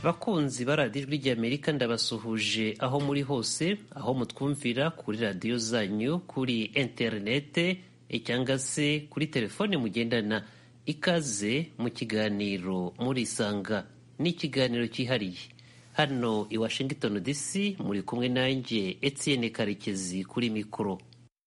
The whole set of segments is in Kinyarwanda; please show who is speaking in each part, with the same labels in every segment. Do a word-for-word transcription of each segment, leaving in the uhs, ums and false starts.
Speaker 1: bakunzi ba radiyo ijwi ry'Amerika ndabasuhuje aho muri hose, aho mutwumvira kuri radiyo zanyu, kuri interinete cyangwa se kuri telefone mugendana. Ikaze mu kiganiro murisanga, ni ikiganiro cyihariye. Hano i Washington D C muri kumwe nanjye Etienne Karekezi kuri mikoro.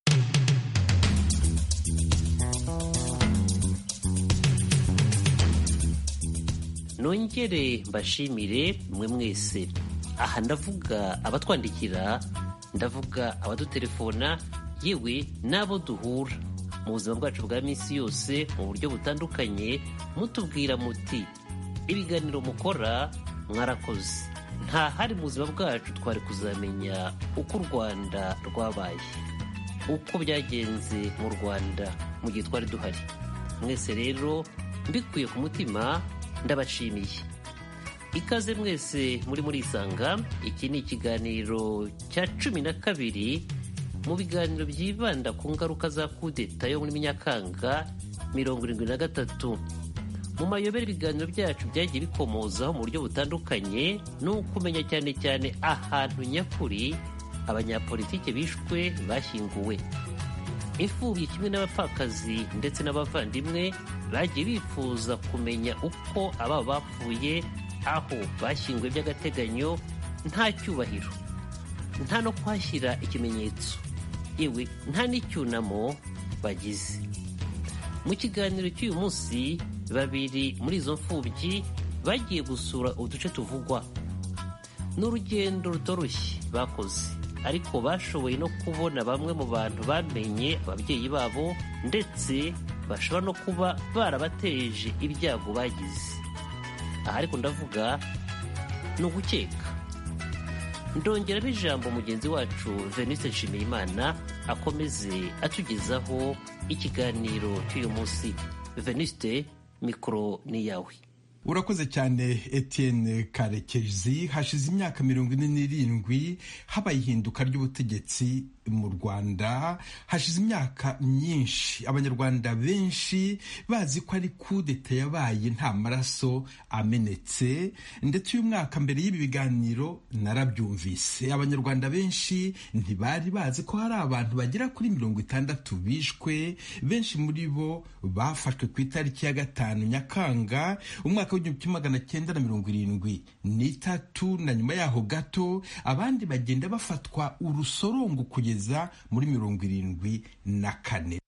Speaker 1: Nongere mbashimire mwe mwese. Aha ndavuga abatwandikira, ndavuga abadutelefona, yewe n'abo duhura mu buzima bwacu bwa minsi yose mu buryo butandukanye, mutubwira muti ibiganiro mukora mwarakoze. Nta hari mu buzima bwacu twari kuzamenya uko u Rwanda rwabaye, uko byagenze mu Rwanda mu gihe twari duhari. Mwese rero mbikuye ku mutima ndabashimiye. Ikaze mwese muri murisanga. Iki ni ikiganiro cya cumi na kabiri mu biganiro byibanda ku ngaruka za kudeta yo muri Nyakanga mirongo irindwi na gatatu. Mu mayobera ibiganiro byacu byagiye bikomozaho mu buryo butandukanye, ni ukumenya cyane cyane ahantu nyakuri abanyapolitike bishwe bashyinguwe. Imfubyi kimwe n'abapfakazi ndetse n'abavandimwe bagiye bifuza kumenya uko aba bapfuye, aho bashyinguwe by'agateganyo, nta cyubahiro, nta no kwashyira ikimenyetso, yewe nta n'icyunamo bagize. Mu kiganiro cy'uyu munsi, babiri muri izo mfubyi bagiye gusura uduce tuvugwa. Ni urugendo rutoroshye bakoze, ariko bashoboye no kubona bamwe mu bantu bamenye ababyeyi babo, ndetse bashobora no kuba barabateje ibyago bagize. Aha ariko ndavuga ni ugukeka. Ndongeramo ijambo mugenzi wacu Venuste Nshimiyimana akomeze atugezaho ikiganiro cy'uyu munsi. Venuste, mikoro ni yawe.
Speaker 2: Urakoze cyane Etienne Karekezi. Hashize imyaka mirongo ine n'irindwi habaye ihinduka ry'ubutegetsi mu Rwanda. Hashize imyaka myinshi abanyarwanda benshi bazi ko ari kudeta yabaye nta maraso amenetse, ndetse uyu mwaka mbere y'ibi biganiro narabyumvise. Abanyarwanda benshi ntibari bazi ko hari abantu bagera kuri mirongo itandatu bishwe, benshi muri bo bafashwe ku itariki ya gatanu Nyakanga umwaka w'igihumbi kimwe magana cyenda na mirongo irindwi n'itatu, na nyuma yaho gato abandi bagenda bafatwa urusorongo kugeza muri mirongo irindwi na kane.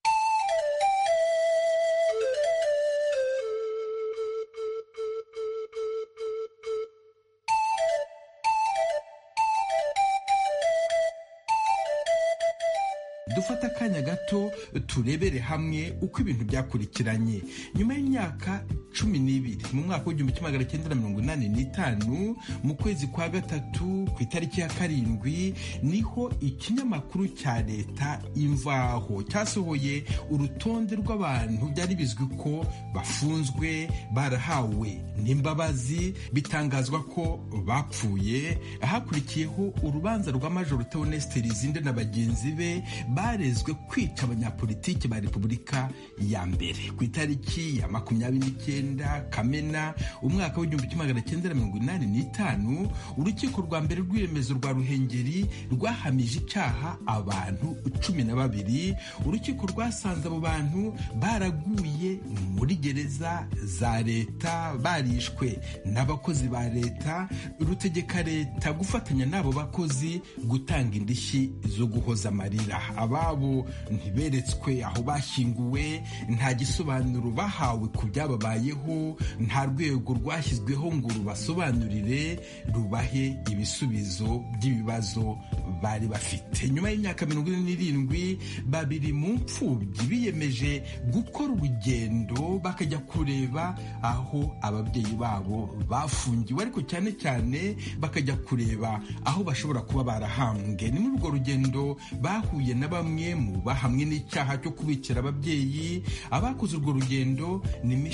Speaker 2: Dufata akanya gato turebere hamwe uko ibintu byakurikiranye. Nyuma y'imyaka cumi n'ibiri, mu mwaka w'igihumbi kimwe magana cyenda na mirongo inani n'itanu, mu kwezi kwa gatatu ku itariki ya karindwi, niho ikinyamakuru cya leta Imvaho cyasohoye urutonde rw'abantu byari bizwi ko bafunzwe barahawe n'imbabazi, bitangazwa ko bapfuye. Hakurikiyeho urubanza rwa Major Theoneste Lizinde na bagenzi be barezwe kwica abanyapolitiki ba Repubulika ya mbere. Ku itariki ya makumyabiri n'icyenda Kamena umwaka w'igihumbi kimwe magana cyenda na mirongo inani n'itanu, urukiko rwa mbere rw'iremezo rwa Ruhengeri rwahamije icyaha abantu cumi na babiri. Urukiko rwasanze abo bantu baraguye muri gereza za leta, barishwe n'abakozi ba leta, rutegeka leta gufatanya n'abo bakozi gutanga indishyi zo guhoza amarira. Ababo ntiberetswe aho bashyinguwe, nta gisobanuro bahawe ku byababayeho, nta rwego rwashyizweho ngo rubasobanurire, rubahe ibisubizo by'ibibazo bari bafite. Nyuma y'imyaka mirongo ine n'irindwi, babiri mu mfubyi biyemeje gukora urugendo bakajya kureba aho ababyeyi babo bafungiwe, ariko cyane cyane bakajya kureba aho bashobora kuba barahambwe. Ni muri urwo rugendo bahuye na bamwe mu bahamwe n'icyaha cyo kubikira ababyeyi. Abakoze urwo rugendo ni Michel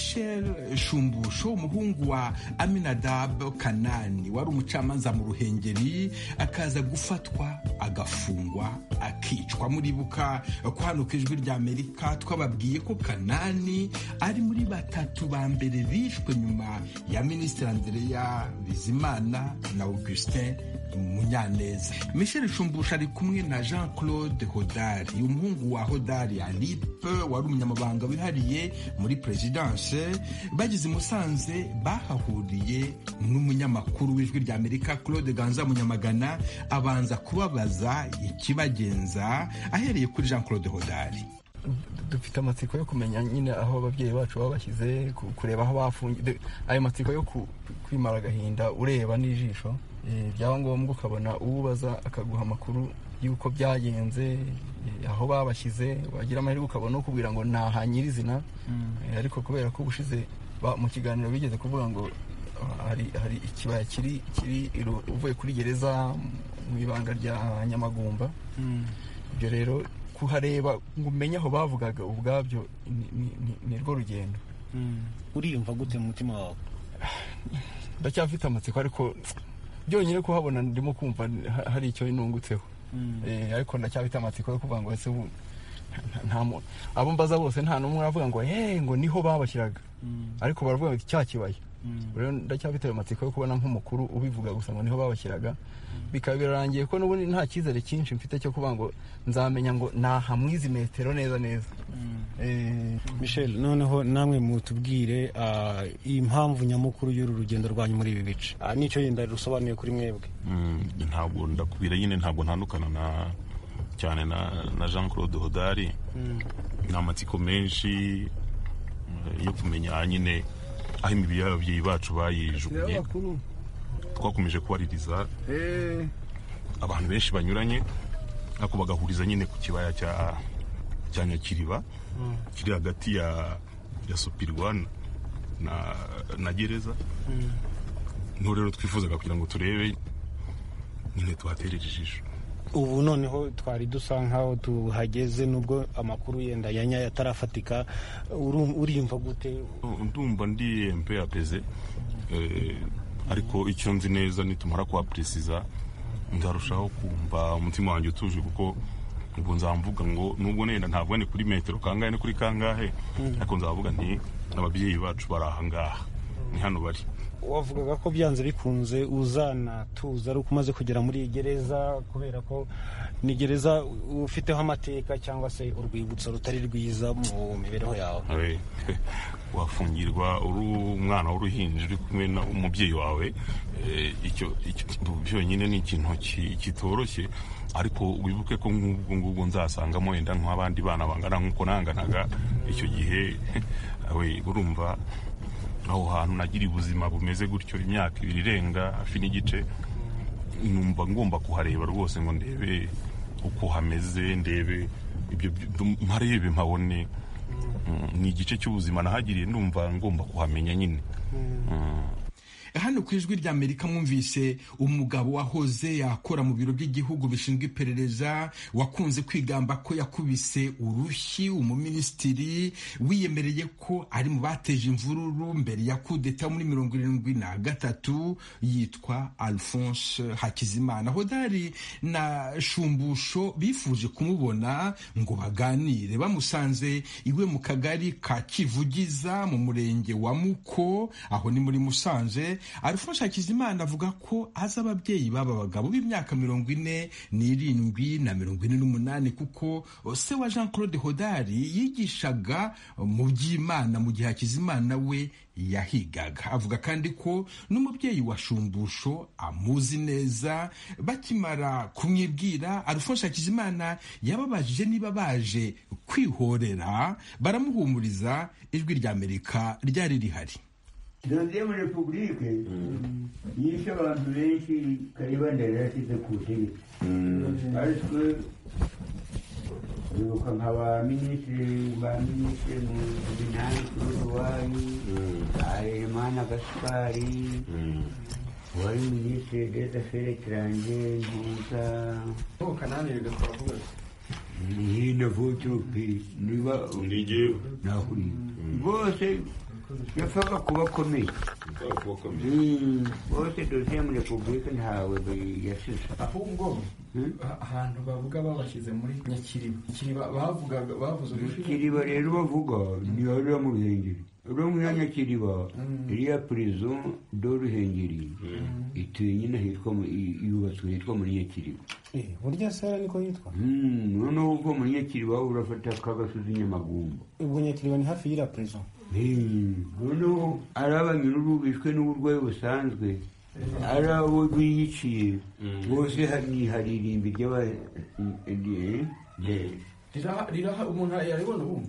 Speaker 2: Shumbusho umuhungu wa Aminadab Kanani wari umucamanza mu Ruhengeri akaza gufatwa agafungwa akicwa. Muribuka ko hano ku Ijwi rya Amerika twababwiye ko Kanani ari muri batatu ba mbere bishwe nyuma ya Minisitiri Andrea Bizimana na Augustin Munyaneza. Michel Shumbusho ari kumwe na Jean Claude Hodari umuhungu wa Hodari Alipe wari umunyamabanga wihariye muri Presidence. Bageze i Musanze bahahuriye n'umunyamakuru w'Ijwi rya Amerika Claude Ganza Munyamagana abanza kubabaza ikibagenza ahereye kuri Jean Claude Hodari.
Speaker 3: Dufite amatsiko yo kumenya nyine aho ababyeyi bacu babashyize, kureba aho bafungiye, ayo matsiko yo kwimara agahinda ureba n'ijisho. Byaba ngombwa ukabona uwubaza akaguha amakuru y'uko byagenze, aho babashyize, wagira amahirwe ukabona ukubwira ngo naha nyirizina. Ariko kubera ko ubushize mu kiganiro bigeze kuvuga ngo hari hari ikibaya kiri kiri uvuye kuri gereza mu ibanga rya Nyamagumba, ibyo rero kuhareba ngo umenye aho bavugaga ubwabyo ni rwo rugendo.
Speaker 4: Uriyumva gute mu mutima wawe?
Speaker 3: Ndacyafite amatsiko, ariko byonyine kuhabona ndimo kumva hari icyo inungutseho. Ariko ndacyafite amatsiko yo kuvuga ngo ese nta abo mbaza bose nta n'umwe aravuga ngo hey ngo niho babashyiraga, ariko baravuga ngo cya kibaya. Rero ndacyafite amatsiko yo kubona nk'umukuru ubivuga gusa ngo niho babashyiraga, bikaba birarangiye ko n'ubundi nta cyizere cyinshi mfite cyo kuvuga ngo nzamenya ngo naha mwizi metero neza neza.
Speaker 4: Michel, noneho namwe mutubwire impamvu nyamukuru y'uru rugendo rwanyu muri ibi bice, nicyo yenda rusobanuye kuri mwebwe.
Speaker 5: Ntabwo ndakubwira nyine, ntabwo ntandukana na cyane na na Jean Claude Hodari. Ni amatsiko menshi yo kumenya nyine aho imibiri y'ababyeyi bacu bayijugunye. Twakomeje kubaririza abantu benshi banyuranye, ariko bagahuriza nyine ku kibaya cya cya Nyakiriba kiri hagati ya ya Supirwa na na gereza. No rero twifuzaga kugira ngo turebe nyine tuhatereje ijisho.
Speaker 4: Ubu noneho twari dusa nkaho tuhageze, nubwo amakuru yenda ya nyayo atarafatika. Uriyumva gute?
Speaker 5: Ndumva ndi mpe apeze, ariko icyo nzi neza nitumara kwa precisa ndarushaho kumva umutima wanjye utuje, kuko ubu nzamvuga ngo nubwo nenda ntabwo ni kuri metero kangahe ni kuri kangahe, ariko nzavuga nti ababyeyi bacu bari aha ngaha, ni hano bari.
Speaker 4: Wavugaga ko byanze bikunze uzana tuza ari umaze kugera muri gereza, kubera ko ni gereza ufiteho amateka cyangwa se urwibutso rutari rwiza mu mibereho yawe.
Speaker 5: Wafungirwa uri umwana w'uruhinja uri kumwe n'umubyeyi wawe, icyo byonyine ni ikintu kitoroshye. Ariko wibuke ko nk'ubwo ngubwo nzasangamo wenda nk'abandi bana bangana nk'uko nanganaga icyo gihe. Urumva aho hantu nagira ubuzima bumeze gutyo imyaka ibiri irenga hafi n'igice, numva ngomba kuhareba rwose ngo ndebe uko hameze, ndebe ibyo mparebe mpabone. Ni igice cy'ubuzima nahagiriye, ndumva ngomba kuhamenya nyine.
Speaker 2: Hano ku Ijwi rya Amerika mwumvise umugabo wahoze yakora mu biro by'igihugu bishinzwe iperereza, wakunze kwigamba ko yakubise urushyi umuminisitiri wiyemereye ko ari mu bateje imvururu mbere ya kudeta muri mirongo irindwi na gatatu, yitwa Alphonse Hakizimana. Hodari na Shumbusho bifuje kumubona ngo baganire, bamusanze iwe mu kagari ka Kivugiza mu murenge wa Muko, aho ni muri Musanze. Alphonse Hakizimana avuga ko azi ababyeyi baba bagabo b'imyaka mirongo ine n'irindwi na mirongo ine n'umunani, kuko se wa Jean Claude Hodari yigishaga mu by'Imana mu gihe Hakizimana we yahigaga. Avuga kandi ko n'umubyeyi wa Shumbusho amuzi neza. Bakimara kumwibwira, Alphonse Hakizimana yababajije niba baje kwihorera, baramuhumuriza. Ijwi rya Amerika ryari rihari.
Speaker 6: Deuxième République yishe abantu benshi Kayibanda yashyize ku butegetsi, ariko bibuka nk'aba minisitiri ba minisitiri mu binani Kuruduwari, Harerimana Gaspari, wari minisitiri des affaires étrangères Mpuza hino vutupi niba
Speaker 5: nige
Speaker 6: nahuri bose yapfaga kuba akomeye bose dosiye muri repubulika ntawe yasize.
Speaker 3: ahubwo ahantu bavuga babashyize muri Nyakiriba Nyakiriba bavugaga bavuze
Speaker 6: Nyakiriba rero bavuga ni hariya mu Ruhengeri. uriya muri Nyakiriba iriya prison do Ruhengeri ituye nyine hitwa yubatswe hitwa muri Nyakiriba.
Speaker 4: burya sara niko yitwa.
Speaker 6: noneho uva muri Nyakiriba urafata kagasozi Nyamagumba.
Speaker 4: ubwo Nyakiriba ni hafi y'ira prison.
Speaker 6: noneho ari abanyururu bishwe n'uburwayi busanzwe ari abo biyiciye bose hari irimbi ry'aba
Speaker 3: riraha umuntu yaribona ubu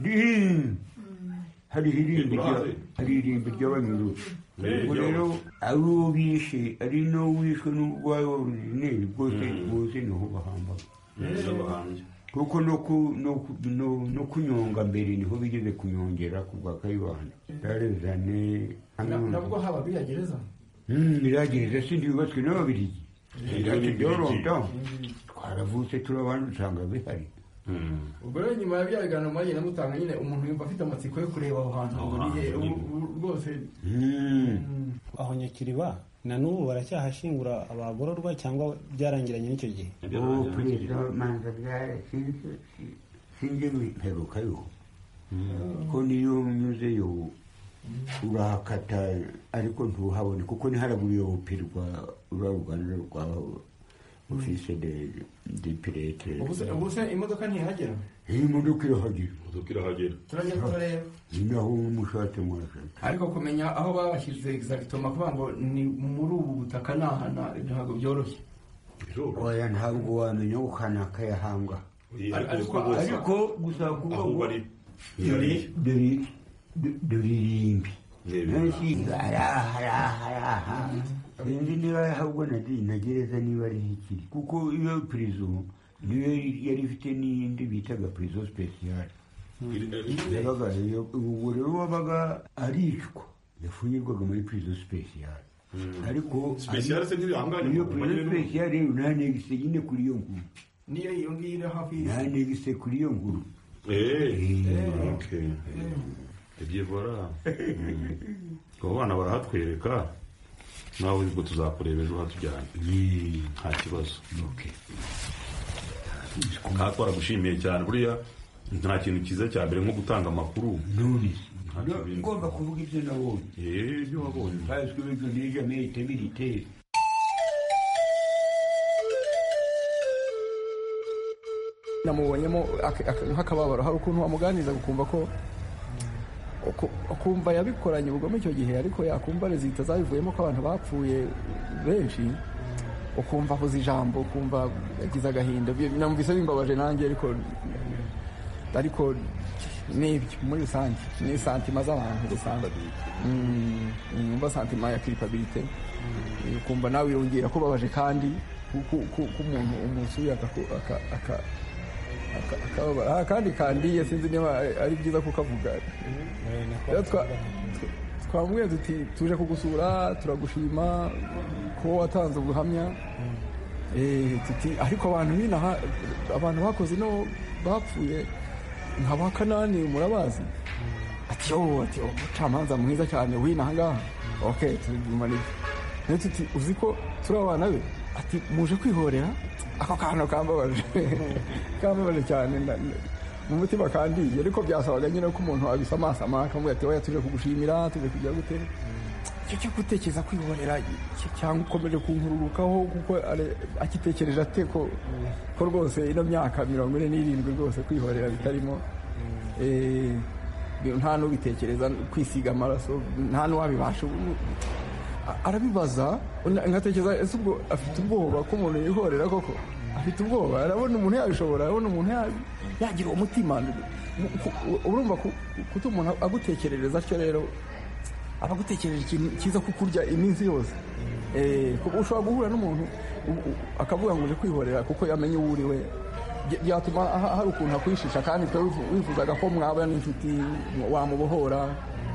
Speaker 6: hari irimbi ry'abanyururu. ubwo rero ari uwo bishe ari n'uwo wishwe n'uburwayi wa burineri bwose bose niho bahambaga. kuko no kunyonga mbere niho bigeze kunyongera ku bwa Kayibanda. yarezane
Speaker 3: nabwo haba biragereza
Speaker 6: biragereza sindi yubatswe n'ababirigi iraki byoronda twaravutse turabana usanga bihari.
Speaker 3: ubwo rero nyuma ya bya biganiro mwagiye namutanga nyine umuntu yumva afite amatsiko yo kureba aho hantu rwose.
Speaker 4: aho Nyakiriba na n'ubu baracyahashingura abagororwa cyangwa byarangiranye n'icyo gihe?
Speaker 6: ubu perezida manza sinjye mperukayo ko niyo unyuzeyo urahakata ariko ntuhabone kuko ntiharaguriye upirwa ura ruganda rwa office de de pirate.
Speaker 3: ubu se imodoka ntihagera?
Speaker 6: imodoka irahagera.
Speaker 5: imodoka irahagera
Speaker 3: turajya kureba
Speaker 6: naho umushatse mwashatse.
Speaker 3: ariko kumenya aho babashyize exactement kuvuga ngo ni muri ubu butaka nahana ntabwo byoroshye.
Speaker 6: oya ntabwo wamenya ukana kayahanga ariko gusa kuvuga dore dore irimbi nasi araha sinzi niba ahubwo nagereza niba ari ikiri kuko iyo prison niyo yari ifite n'iyindi bitaga prison special. yabaga ubwo rero wabaga aricwa yafungirwaga muri prison special. ariko
Speaker 5: special se ntibihanganye
Speaker 6: iyo prison special rero ntanegise nyine kuri iyo nkuru
Speaker 3: niyo iyo ngiyo hafi
Speaker 6: ntanegise kuri iyo nkuru.
Speaker 5: eh okay ebyevora ko bana barahatwereka nawe ubwo tuzakureba ejo hatujyana nta kibazo.
Speaker 6: okay
Speaker 5: katwara gushimiye cyane buriya nta kintu cyiza cya mbere nko gutanga amakuru.
Speaker 6: nuri ngomba kuvuga ibyo nabonye.
Speaker 5: eh ibyo wabonye
Speaker 6: parce que je n'ai jamais été militaire.
Speaker 3: namubonyemo nk'akababaro hari ukuntu wamuganiriza ukumva ko ukumva yabikoranye ubugome icyo gihe ariko yakumva rezita zabivuyemo ko abantu bapfuye benshi ukumva avuze ijambo ukumva yagize agahinda namvise bimbabaje nanjye ariko ariko n'ibyo muri rusange ni santima z'abantu usanga numva santima ya culpabilité ukumva nawe yongera kubabaje kandi k'umuntu umusuye aka kandi kandiye sinzi niba ari byiza kukavuga. twamubwiye tuti tuje kugusura turagushima ko watanze ubuhamya tuti ariko abantu binaha abantu bakoze no bapfuye nka ba Kanani murabazi? ati yo ati umucamanza mwiza cyane winaha ngaha. okay tubimane tuti uzi ko turi abana be ati muje kwihorera ako kantu kambabaje kambabaje cyane mu mutima kandi ariko byasabaga nyine ko umuntu abisamasama akamubwira ati oya tuje kugushimira tuje kujya gute cyo cyo gutekereza kwihorera cyangwa ukomeje kunkururukaho kuko akitekereje ate ko ko rwose ino myaka mirongo ine n'irindwi rwose kwihorera bitarimo eh nta n'ubitekereza kwisiga amaraso nta n'uwabibasha arabibaza ngatekereza ese ubwo afite ubwoba ko umuntu yihorera koko afite ubwoba arabona umuntu yabishobora arabona umuntu yagira umutima urumva kuko umuntu agutekerereza atyo rero aba agutekereje ikintu cyiza kukurya iminsi yose ushobora guhura n'umuntu akavuga ngo uje kwihorera kuko yamenye uwo uri we byatuma hari ukuntu akwishisha kandi twe wifuzaga ko mwaba n'inshuti wamubohora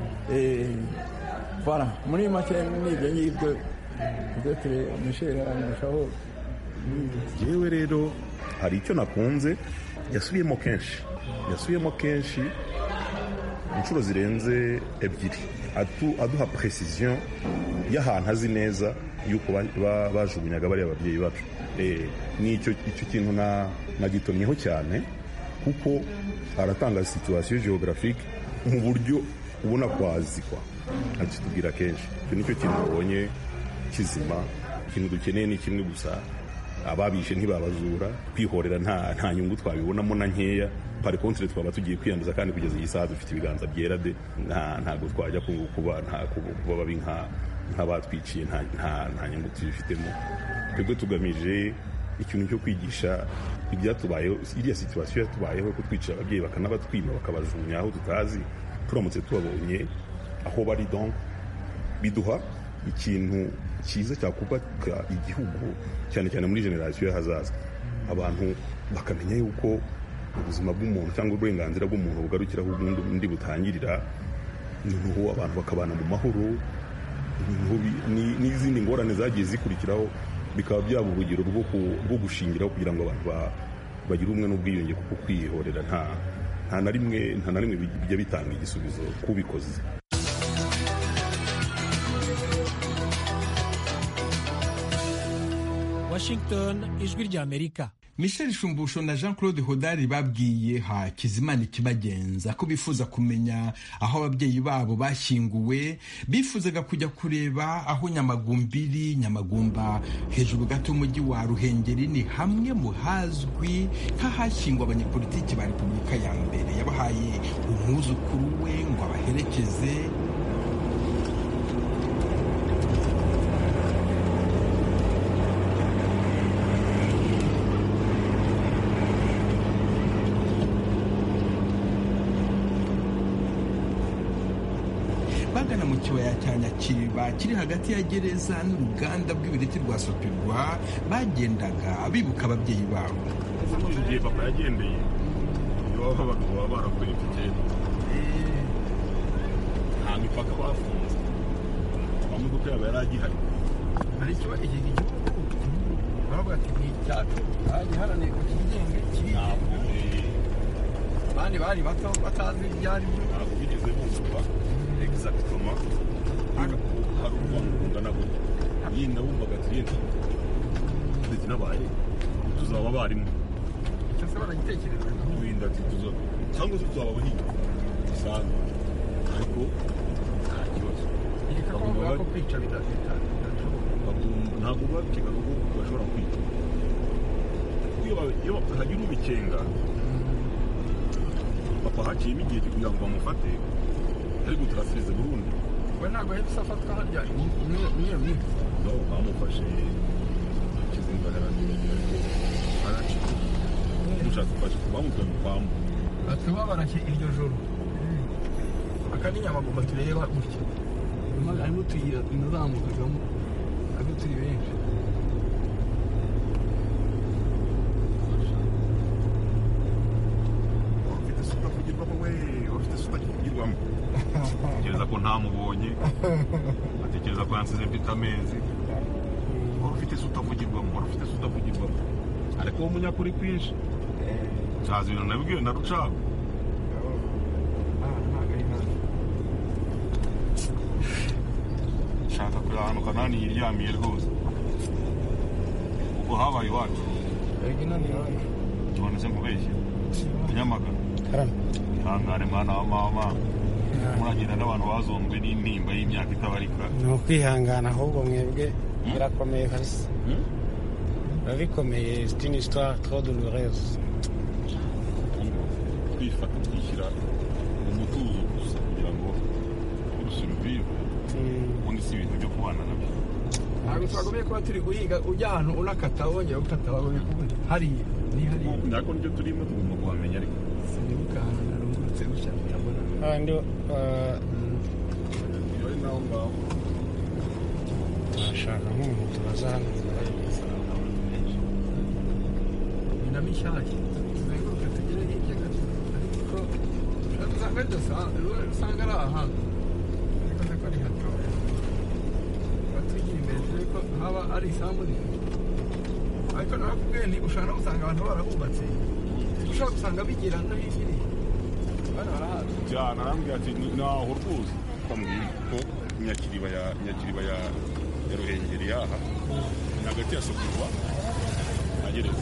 Speaker 3: voilà muri make n'ibyo ngibyo peut-être Michel arandushaho.
Speaker 5: yewe rero hari icyo nakunze yasubiyemo kenshi yasubiyemo kenshi inshuro zirenze ebyiri aduha precision y'ahantu azi neza yuko bajugunyaga bariya ababyeyi bacu. Nicyo icyo kintu nagitomyeho cyane kuko aratanga situation geographique mu buryo ubona kwazikwa akitubwira kenshi. Icyo nicyo kintu nabonye kizima. Ikintu dukeneye ni kimwe gusa, ababishe ntibabazura, kwihorera nta nta nyungu twabibonamo na nkeya. Par contre twaba tugiye kwiyanduza kandi kugeza iyi saha dufite ibiganza byera de ntago twajya kuba nta kuba babi nk'abatwiciye nta nta nyungu tubifitemo. Twebwe tugamije ikintu cyo kwigisha ibyatubayeho, iriya situation yatubayeho, ko twicira ababyeyi bakanabatwima bakabajugunya aho tutazi. Turamutse tubabonye aho bari, donc biduha ikintu cyiza cyakubaka igihugu, cyane cyane muri generasiyo y'ahazaza. Abantu bakamenya yuko ubuzima bw'umuntu cyangwa uburenganzira bw'umuntu bugarukiraho ubundi butangirira, noneho abantu bakabana mu mahoro, n'izindi ngorane zagiye zikurikiraho bikaba byaba urugero rwo gushingiraho kugira ngo abantu bagire umwe n'ubwiyunge, kuko kwihorera nta nta na rimwe nta na rimwe bijya bitanga igisubizo kubikoze.
Speaker 7: Washington, ijwi rya Amerika.
Speaker 2: Michel Shumbusho na Jean Claude Hodari babwiye Hakizimana Ikibagenza ko bifuza kumenya aho ababyeyi babo bashyinguwe. Bifuzaga kujya kureba aho Nyamagumbiri, Nyamagumba hejuru gato y'umujyi wa Ruhengeri, ni hamwe mu hazwi nk'ahashyingwa abanyepolitiki ba Repubulika ya mbere. Yabahaye umwuzukuru we ngo abaherekeze. Bagana mu kibaya cya Nyakiriba kiri hagati ya gereza n'uruganda rw'ibireti rwa Sopirwa, bagendaga bibuka ababyeyi babo.
Speaker 5: Igihe papa yagendeye iwabo abagabo baba barakuye kugenda, nta mipaka bafunze, amamodoka yabo yari agihari.
Speaker 3: Hari icyo iki gihugu baravuga ati ni icyacu, hagiharaniye kukigenge kiri. Abandi bari bato batazi ibyari byo,
Speaker 5: ntabwo bigeze bumva exactement hari urwango rungana gutya. Yenda bumvaga ati yenda ndetse n'abaye tuzaba barimo,
Speaker 3: icyo se baragitekereza
Speaker 5: wenda ati tuzaba cyangwa se tuzaba bahiga bisanzwe, ariko nta kibazo.
Speaker 3: Bavuga ko kwica bidafite
Speaker 5: ntabwo babikeka ko bashobora kwica. Iyo hagira ubikenga, papa haciyemo igihe cyo kugira ngo bamufate, ariko turasize Burundi
Speaker 3: we ntabwo yahise afatwa harya niyo minsi.
Speaker 5: No, bamufashe kizingarara aracika mushatse ufashe bamutwaye mu kwambu,
Speaker 3: atuba barashye iryo joro. Aka ni Nyamagumba tureba gutya, harimo utuyira inazamukagamo ariko turi benshi.
Speaker 5: Ufite suka kugirwamo we, ufite suka kugirwamo. Atekereza ko ntamubonye, atekereza ko yansize mfite amezi. Wari ufite se utavugirwamo, wari ufite se utavugirwamo, ariko uwo munyakuri kwinshi nsazi ibintu nabibwiwe na Rucago. Shaka kuri ahantu Kanani yiryamiye rwose, ubwo habaye iwacu tubonetse nkubeshye Nyamagana. Ihangane mwana wa mama, muragenda n'abantu bazonzwe n'intimba y'imyaka itabarika.
Speaker 4: Ni ukwihangana ahubwo mwebwe birakomeye kabisa, biba bikomeye. C'est une histoire trop douloureuse.
Speaker 5: Twifata twishyira mu mutuzo gusa kugira ngo urusuruvive, ubundi si ibintu byo kubana nabyo.
Speaker 3: Ntabwo twagomeye kuba turi guhiga ujya ahantu unakata wongera ukata wagoye kubundi hariya ni hariya.
Speaker 5: Ntabwo nibyo turimo tugomba kuhamenya, ariko
Speaker 3: sinibuka ahantu narungurutse gutya ndabona
Speaker 4: abandi
Speaker 5: ari naho ngaho
Speaker 4: turashaka nk'umuntu tubaza hano
Speaker 3: ni na mishyashya tuzenguruke tugere hirya gato, ariko usanga usanga ari ahantu ariko nako ari hatoya. Batugira imbere turi ko haba ari isambu nini, ariko nakubwiye nti ushobora no gusanga abantu barahubatse, ushobora gusanga bigira no hirya
Speaker 5: cyane arambwira ati naho rwose twambwiye ko nyakiriba ya nyakiriba ya ya Ruhengeri yaha hagati ya Sokurwa na gereza.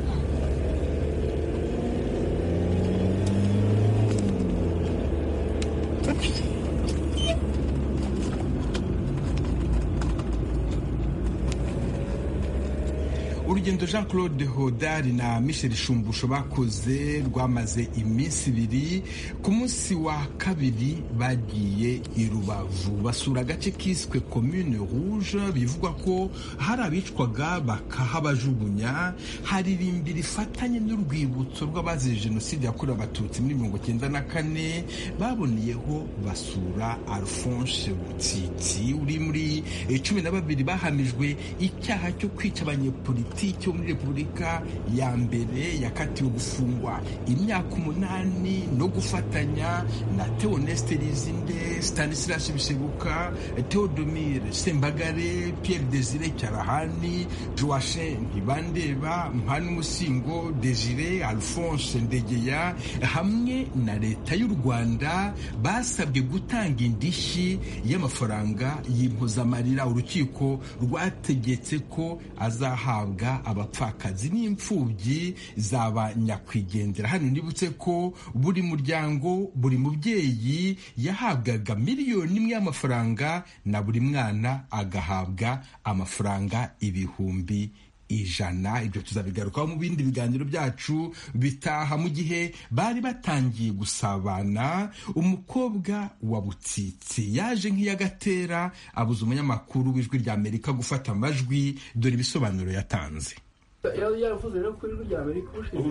Speaker 2: urugendo Jean Claude Hodari na Michel Shumbusho bakoze rwamaze iminsi ibiri. Ku munsi wa kabiri bagiye i Rubavu basura agace kiswe Commune Rouge, bivugwa ko hari abicwaga bakahabajugunya. Haririmbira ifatanye n'urwibutso rw'abazize jenoside yakorewe abatutsi muri mirongo cyenda na kane. Baboneyeho basura Alphonse Butiti uri muri cumi na babiri bahamijwe icyaha cyo kwica abanyepolitiki cyo muri Repubulika ya mbere, yakatiwe gufungwa imyaka umunani no gufatanya na Theoneste Lizinde, Stanislas Bisebuka, Theodomire Sembagare, Pierre Desire Cyarahani, Joachim Ntibandeba, Mpanu Musingo, Desire Alphonse Ndegeya hamwe na leta y'u Rwanda basabwe gutanga indishyi y'amafaranga y'impozamarira. Urukiko rwategetse ko azahabwa abapfakazi n'imfubyi zaba nyakwigendera. Hano nibutse ko buri muryango, buri mubyeyi yahabwaga miliyoni imwe y'amafaranga na buri mwana agahabwa amafaranga ibihumbi ijana. Ibyo tuzabigarukaho mu bindi biganiro byacu bitaha. Mu gihe bari batangiye gusabana, umukobwa wa Butitsi yaje nk'iyagatera abuza umunyamakuru w'Ijwi rya Amerika gufata amajwi. Dore ibisobanuro yatanze.
Speaker 3: yaravuze rero kuri rya Amerika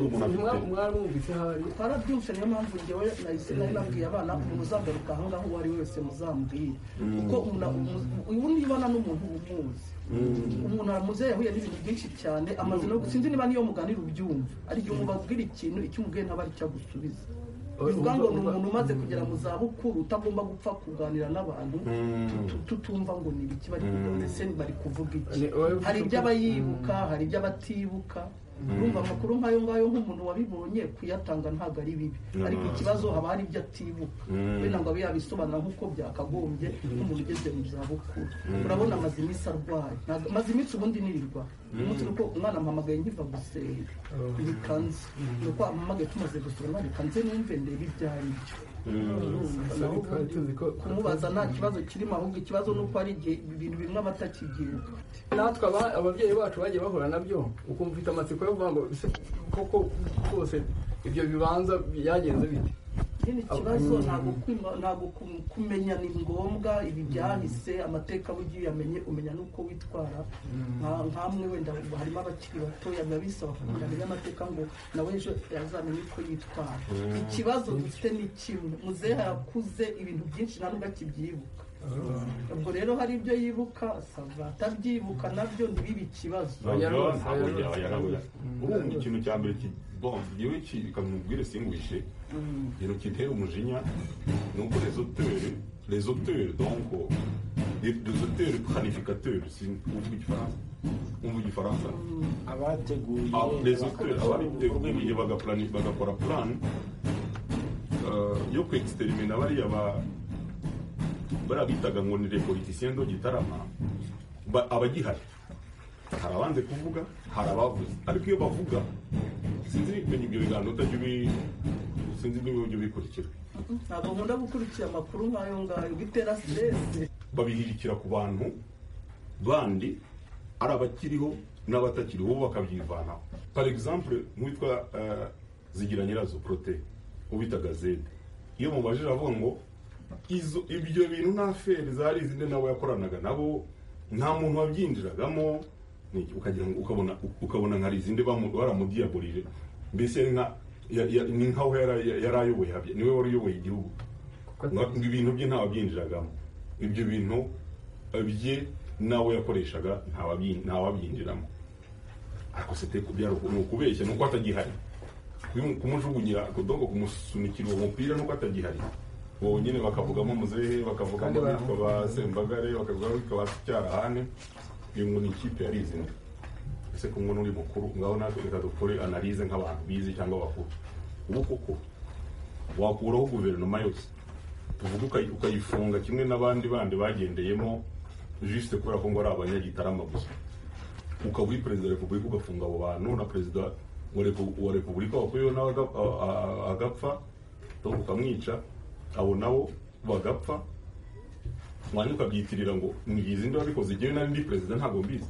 Speaker 3: mwamwumvise hari
Speaker 8: twarabyumvise. Niyo mpamvu njyewe nahise nari nabwiye abana umuntu uzagaruka aha ngaho uwo ari we wese muzambwire, kuko ubu nibona n'umuntu umuzi umuntu aramuze yahuye n'ibintu byinshi cyane amaze no sinzi niba niyo muganira ubyumva, ari igihe umubabwira ikintu icyo umubwiye ntaba ari cyo agusubiza. bivuga ngo ni umuntu umaze kugera mu zabukuru utagomba gupfa kuganira n'abantu tutumva ngo ni ibiki bari kuvuga, se bari kuvuga iki. Hari ibyo aba yibuka, hari ibyo abatibuka. urumva amakuru nk'ayo ngayo nk'umuntu wabibonye kuyatanga ntabwo ari bibi, ariko ikibazo haba hari ibyo atibuka wenda ngo abe yabisobanura nk'uko byakagombye nk'umuntu ugeze mu zabukuru. urabona amaze iminsi arwaye, amaze iminsi ubundi nirirwa umunsi nuko umwana ampamagaye nkiva gusenga bikanze, nuko ampamagaye tumaze gusura bikanze numve ndebe ibyo ari byo. kumubaza nta kibazo kirimo, ahubwo ikibazo ni uko ari ibintu bimwe abatakibyibuka.
Speaker 3: natwe ababyeyi bacu bagiye bahura nabyo, ukumva ufite amatsiko yo kuvuga ngo koko rwose ibyo bibanza byagenze bite.
Speaker 8: ikindi kibazo ntabwo kumenya ni ngombwa. ibi byahise amateka bugiye uyamenye, umenya n'uko witwara. nkamwe wenda harimo abakiri batoya biba bisaba kumenya amateka ngo nawe ejo yazamenye uko yitwara. ikibazo dufite ni kimwe, muzehe yakuze ibintu byinshi nta nubwo akibyibuka. ubwo rero hari ibyo yibuka, atabyibuka nabyo ntibibe ikibazo.
Speaker 5: urumva ikintu cya mbere yewe kikamubwire singwishe ikintu kitera umujinya ni uko les auteurs les auteurs donc les auteurs planificateurs uvuga igifaransa uvuga igifaransa
Speaker 4: abateguye
Speaker 5: les auteurs ababiteguye bagakora plan yo kwexperimenta bariya barabitaga ngo ni les politiciens do Gitarama abagihari. hari abanze kuvuga, hari abavuze, ariko iyo bavuga sinzi ibyo biganiro utajya ubi sinzi n'ibyo bikurikira.
Speaker 8: ntabwo nkunda gukurikira amakuru nk'ayo ngayo bitera stress.
Speaker 5: babihirikira ku bantu bandi ari abakiriho n'abatakiriho bo bakabyivanaho. par exemple mwitwa uh, Zigira Nyirazo Prote ubitaga Zede, iyo mubajije avuga ngo izo ibyo bintu nta feri zari izindi nabo yakoranaga nabo nta muntu wabyinjiragamo, ukagira ngo ukabona ukabona nka Rizinde baramudiabolije. mbese nka ni nkaho yarayoboye habye, niwe wari uyoboye igihugu. ibintu bye nta wabyinjiragamo, ibyo bintu bye nawe yakoreshaga nta wabyinjiramo. ariko sete kubyaro no kubeshya nuko atagihari, kumujugunyira kodongo kumusunikira uwo mupira nuko atagihari. uwo nyine bakavugamo muzehe, bakavugamo bitwa ba Sembagare, bakavugamo bitwa ba Cyarahane. iyo ngo ni ikipe yari izina. ese ko umuntu uri mukuru ngaho natwe reka dukore analize nk'abantu bize cyangwa bakuru. ubu koko wakuraho guverinoma yose tuvuga ukayifunga kimwe n'abandi bandi bagendeyemo juste kubera ko ngo ari abanyagitarama gusa, ukaba uri perezida wa repubulika ugafunga abo bantu na perezida wa repubulika wakuyeho nawe agapfa ukamwica, abo nabo bagapfa, mwanya ukabyitirira ngo mwigize indi wabikoze igihe nari ndi perezida ntabwo mbizi.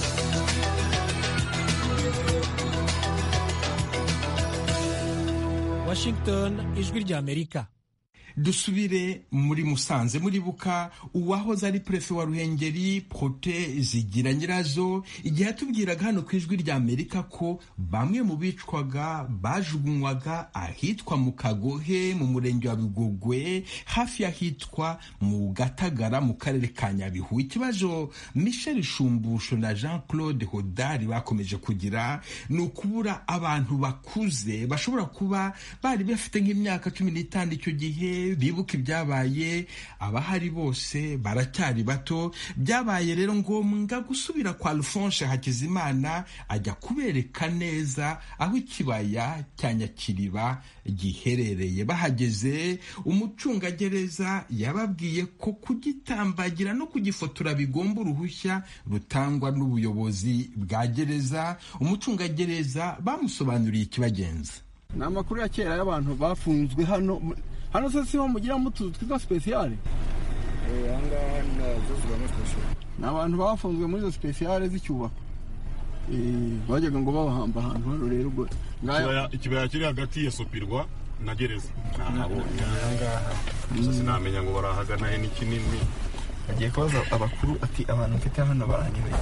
Speaker 7: Washington, ijwi rya Amerika.
Speaker 2: Dusubire muri Musanze. Muribuka uwahoze ari prefe wa Ruhengeri Prote Zigira Nyirazo igihe yatubwiraga hano ku ijwi rya Amerika ko bamwe mu bicwaga bajugunywaga ahitwa mu Kagohe mu murenge wa Bigogwe hafi y'ahitwa mu Gatagara mu karere ka Nyabihu. Ikibazo Michel Shumbusho na Jean Claude Hodari bakomeje kugira ni ukubura abantu bakuze bashobora kuba bari bafite nk'imyaka cumi n'itanu icyo gihe, bibuka ibyabaye, abahari bose baracyari bato. Byabaye rero ngombwa gusubira kwa Alphonse Hakizimana ajya kubereka neza aho ikibaya cya Nyakiriba giherereye. Bahageze umucungagereza yababwiye ko kugitambagira no kugifotora bigomba uruhushya rutangwa n'ubuyobozi bwa gereza. Umucungagereza bamusobanuriye ikibagenza.
Speaker 3: Ni amakuru ya kera y'abantu bafunzwe hano. Hano se siho mugira mutuzu twitwa speciale?
Speaker 9: Eh, anga nazo zibamo speciale.
Speaker 3: Ni abantu bafunzwe muri zo speciale z'icyubako. Eh, bajyaga ngo babahamba ahantu hano rero ubwo.
Speaker 5: Ngaya ikibaya kiri hagati ya Sopirwa na gereza. Ntabonye anga. Sasa namenya ngo barahagana he n'ikinini.
Speaker 3: Agiye kubaza abakuru ati abantu mfite hano baranyibeye.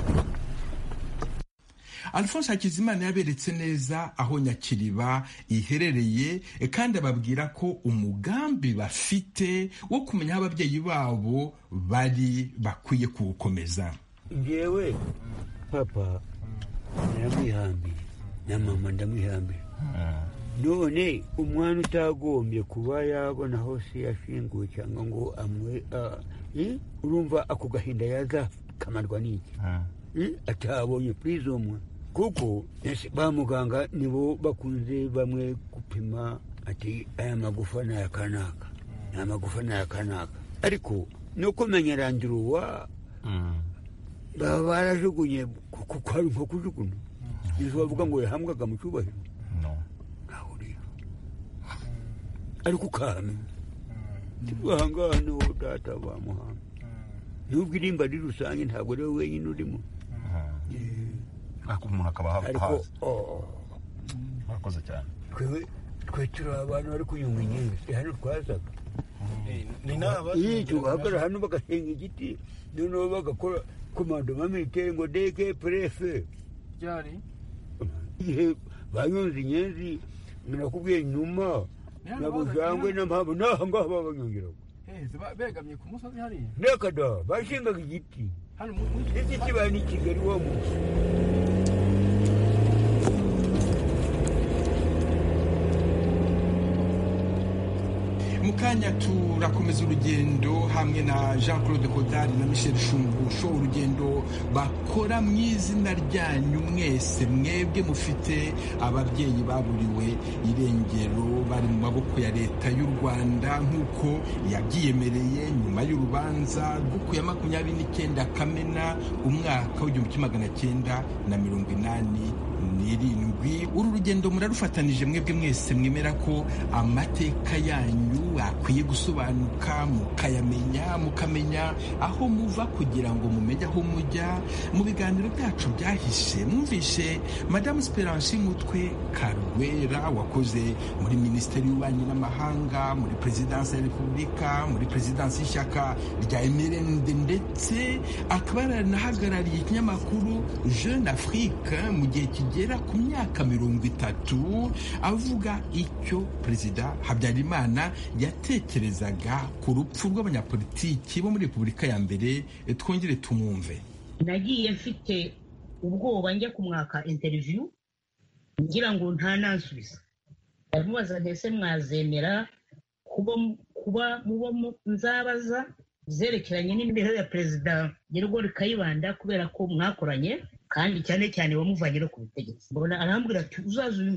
Speaker 2: Alphonse Hakizimana yaberetse neza aho Nyakiriba iherereye kandi ababwira ko umugambi bafite wo kumenya aho ababyeyi babo bari bakwiye kuwukomeza.
Speaker 10: Ngewe papa ndamwihambiye na mama ndamwihambiye, none umwana utagombye kuba yabona hose yashinguye cyangwa ngo amwe urumva ako gahinda yaza kamarwa n'iki atabonye prisomwa kuko ba muganga nibo bakunze bamwe gupima ati aya magufa ni aya kanaka, aya magufa ni aya kanaka, ariko no kumenya randuruwa baba barajugunye kuko hari nko kujugunya nizo bavuga ngo yahambwaga mu cyubahiro naho rero ariko kame tibahangane data bamuhanga nubwo irimba ari rusange ntabwo rero wenyine urimo
Speaker 5: umuntu akaba hafi. Murakoze cyane.
Speaker 10: Twe turi abantu bari kunyunga inyenzi hano twazaga iyo tuhagarara hano bagasenga igiti noneho bagakora komando militaire ngo deke prefe
Speaker 3: ryari
Speaker 10: igihe banyunze inyenzi nakubwiye nyuma nabujangwe n'ampamvu naho ngaho babanyongeraho
Speaker 3: begamye ku musozi hariya
Speaker 10: nekada bashingaga igiti iki kibaye ni Kigali wo munsi.
Speaker 2: Mukanya turakomeza urugendo hamwe na Jean Claude Hodari na Michel Shumbusho, urugendo bakora mu izina ryanyu mwese mwebwe mufite ababyeyi baburiwe irengero bari mu maboko ya leta y'u Rwanda nk'uko yabyiyemereye nyuma y'urubanza rwo ku ya makumyabiri n'icyenda Kamena umwaka w'igihumbi kimwe magana cyenda na mirongo inani n'irindwi. Uru rugendo murarufatanije mwebwe mwese mwemera ko amateka yanyu akwiye gusobanuka mukayamenya, mukamenya aho muva kugira ngo mumenye aho mujya. Mu biganiro byacu byahishe mwumvishe Madame Esperance Mutwe Karwera wakoze muri Minisiteri y'Ububanyi n'Amahanga, muri Perezidansi ya Repubulika, muri Perezidansi y'ishyaka rya M R N D ndetse akaba yaranahagarariye ikinyamakuru Jeune Afrique mu gihe kigera ku myaka mirongo itatu, avuga icyo Perezida Habyarimana yatekerezaga ku rupfu rw'abanyapolitiki bo muri Repubulika ya mbere. Twongere tumwumve.
Speaker 11: Nagiye mfite ubwoba njya kumwaka interview ngira ngo nta nansubiza, ndamubaza ntese mwazemera kuba kuba mubo nzabaza zerekeranye n'imibereho ya Perezida Nyirugori Kayibanda kubera ko mwakoranye kandi cyane cyane wamuvanye no ku butegetsi. Mbona arambwira ati uzaza ubimbaza.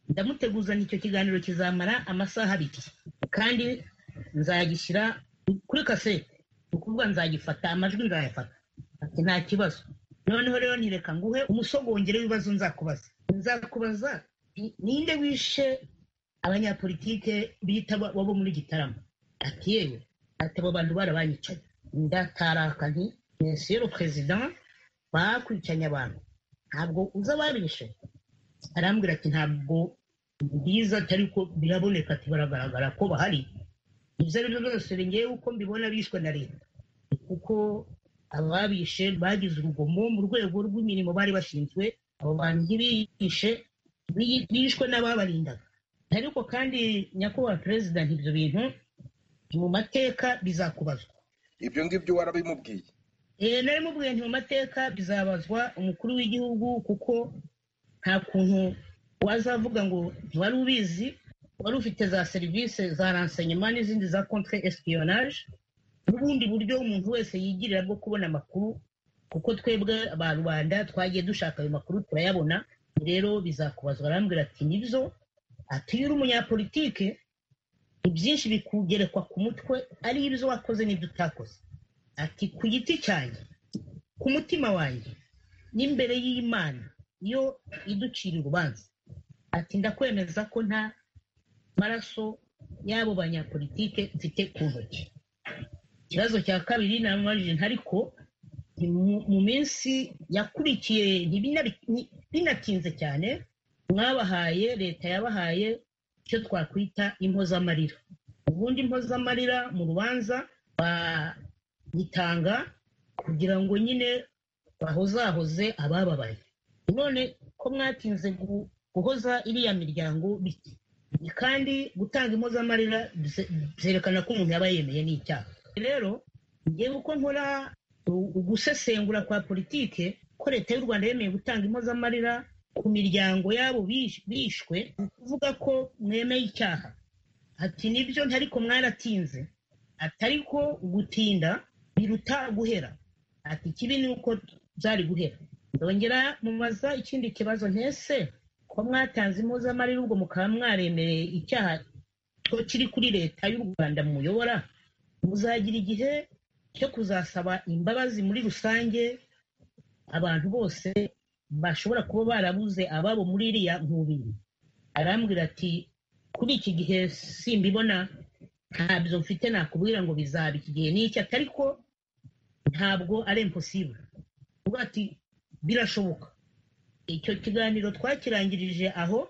Speaker 11: ndamuteguza icyo kiganiro kizamara amasaha abiri kandi nzagishyira kuri kasete, ni ukuvuga nzagifata amajwi nzayafata. Ati nta kibazo. Noneho rero ntireka nguhe umusogongere w'ibibazo nzakubaza nzakubaza ninde wishe abanyapolitike bita wabo muri Gitarama? Ati yewe, ati abo bantu barabanyicaye. Ndataraka nti monsieur le président, bakwicanye abantu, ntabwo uza babishe? Arambwira ati ntabwo biza, atari ko biraboneka, ati baragaragara ko bahari. Ibyo ari byo byose ngewe uko mbibona bishwe na leta, kuko ababishe bagize urugomo mu rwego rw'imirimo bari bashinzwe. Abo bantu ntibishe, bishwe n'ababarindaga. Ariko kandi nyakubahwa perezida, ibyo bintu mu mateka bizakubazwa.
Speaker 2: Ibyo ngibyo warabimubwiye?
Speaker 11: Eh, nari mubwiye nti mu mateka bizabazwa umukuru w'igihugu, kuko nta kuntu wazavuga ngo wari ubizi, wari ufite za serivisi za renseignement n'izindi za contre espionnage n'ubundi buryo umuntu wese yigirira bwo kubona amakuru, kuko twebwe aba Rwanda twagiye dushaka ayo makuru turayabona. Rero bizakubazwa. Arambwira ati nibyo, ati iyo uri umunyapolitike ibyinshi bikugerekwa ku mutwe ari ibyo wakoze n'ibyo utakoze. Ati ku giti cyanjye, ku mutima wanjye n'imbere y'Imana iyo iducira urubanza, ati ndakwemeza ko nta maraso y'abo banyapolitike mfite ku ntoki. Ikibazo cya kabiri namubajije ntariko mu minsi yakurikiye binatinze cyane, mwabahaye leta yabahaye icyo twakwita impozamarira. Ubundi impozamarira mu rubanza bayitanga kugira ngo nyine bahozahoze abababaye. None ko mwatinze guhoza iriya miryango biti, kandi gutanga impozamarira byerekana ko umuntu yaba yemeye n'icyaha. Rero ngewe uko nkora ugusesengura kwa politike, ko leta y'u Rwanda yemeye gutanga impozamarira ku miryango yabo bishwe, kuvuga ko mwemeye icyaha. Ati nibyo, ntariko mwaratinze, atariko gutinda biruta guhera. Ati kibi ni uko byari guhera. Ndongera mumaza ikindi kibazo, ntese ko mwatanze impozamarira ubwo mukaba mwaremereye icyaha ko kiri kuri leta y'u Rwanda muyobora, muzagira igihe cyo kuzasaba imbabazi muri rusange abantu bose bashobora kuba barabuze ababo muri iriya nkubiri? Arambwira ati kuri iki gihe simbibona, ntabyo mfite nakubwira ngo bizaba iki gihe n'iki, ariko ntabwo ari impossible. Uvuga ati birashoboka. Icyo kiganiro twakirangirije aho,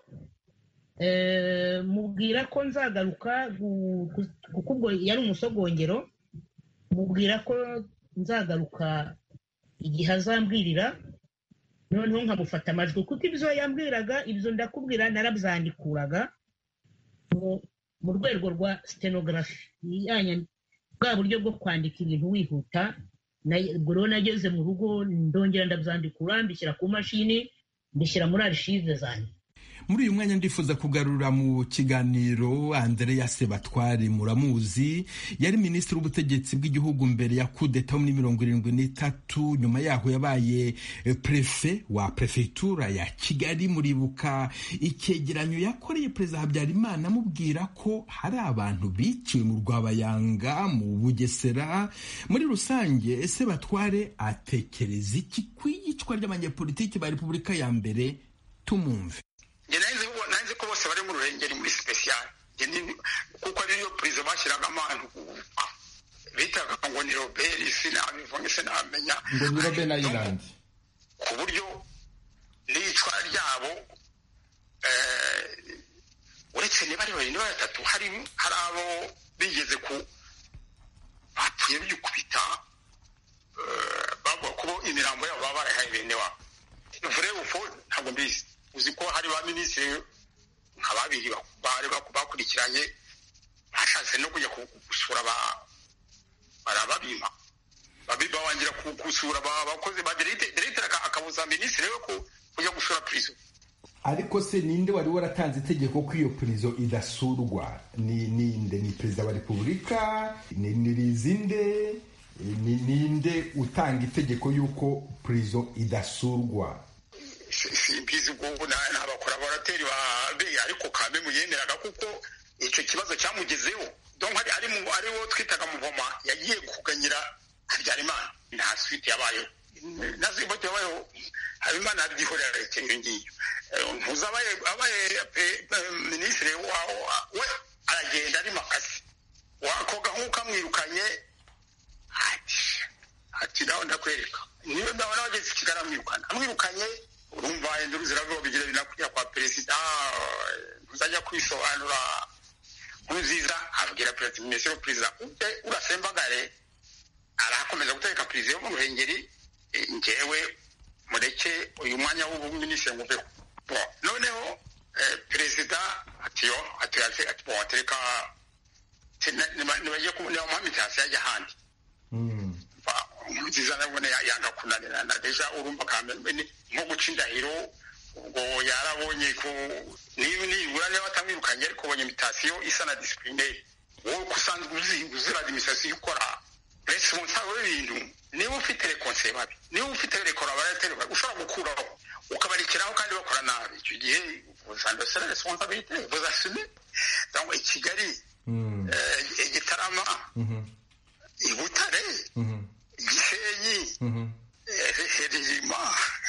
Speaker 11: mubwira ko nzagaruka, kuko ubwo yari umusogongero, mubwira ko nzagaruka igihe azambwirira, noneho nkamufata amajwi, kuko ibyo yambwiraga ibyo ndakubwira narabyandikuraga mu rwego rwa stenography, bwa buryo bwo kwandika ibintu wihuta. Ubwo nageze mu rugo ndongera ndabyandikura, mbishyira ku mashini, mbishyira muri archive zanjye.
Speaker 2: Muri uyu mwanya ndifuza kugarura mu kiganiro Andrea Sebatware. Muramuzi, yari minisitiri w'ubutegetsi bw'igihugu mbere ya kudeta muri mirongo irindwi n'itatu. Nyuma yaho yabaye prefe wa prefectura ya Kigali. Muribuka icyegeranyo yakoreye perezida Habyarimana amubwira ko hari abantu biciwe mu Rwabayanga, mu Bugesera. Muri rusange Sebatware atekereza iki ku iyicwa ry'abanyapolitiki ba Repubulika ya mbere? Tumumve.
Speaker 12: Nanze ko bose bari mu Ruhengeri muri special, kuko ariyo prizo bashyiraga abantu bitaga ngo ni Robert, sinabivunye sinamenya
Speaker 2: ngo ni Robert Island,
Speaker 12: ku buryo n'icwa ryabo uretse niba ari babiri batatu, hari hari abo bigeze ku bapfuye byukubita, bavuga ko imirambo yabo baba barahaye bene wabo. Vrai ou faux ntabwo mbizi. Uzi ko hari ba minisitiri nka babiri bari bakurikiranye bashatse no kujya gusura barababima babangira gusura abakozi ba directeur akabuza minisitiri we kujya gusura prison.
Speaker 2: Ariko se ninde wari waratanze itegeko ko iyo prison idasurwa? Ni ninde? Ni perezida wa Repubulika? Ni nirizinde? Ni ninde utanga itegeko yuko prison idasurwa?
Speaker 12: simbizi ubwo n'abakolaborateri ba beya ariko kame muyemeraga kuko icyo kibazo cyamugezeho donc ari ari mu ari wo twitaga muvoma yagiye kuganyira Habyarimana nta suite yabayeho nazi bote yabayeho Habimana abyihorera ikintu ngiyo ntuzabaye abaye ministre wawo we aragenda ari makasi wakoga nkuko amwirukanye ati ati nawe ndakwereka niyo ndabona wageze Kigali amwirukana amwirukanye urumva induru ziravuga bigira binakujya kwa perezida uzajya kwisobanura Nkurunziza abwira perezida ministre perezida urasembagare arakomeza gutegeka perezida yo mu Ruhengeri ngewe mureke uyu mwanya w'ubuminisitiri nguveho noneho perezida atiyo atiyaje atibotereka nibaje kumenya umuhamitasi yajya handi Nkurunziza nabone yanga kunanira na deja urumva kambe nko gucindahiro ubwo yarabonye ko niba nibura niba batamwirukanye ariko bonye imitasiyo isa na discipline wowe kusanzwe uzi uzira administration ukora responsable w'ibintu niba ufite reconse babi niba ufite recorabarateri ushobora gukuraho ukabarikiraho kandi bakora nabi icyo gihe uzanda sera responsabilité vous assumez donc i Kigali Gitarama i-Butare Gisenyi Herima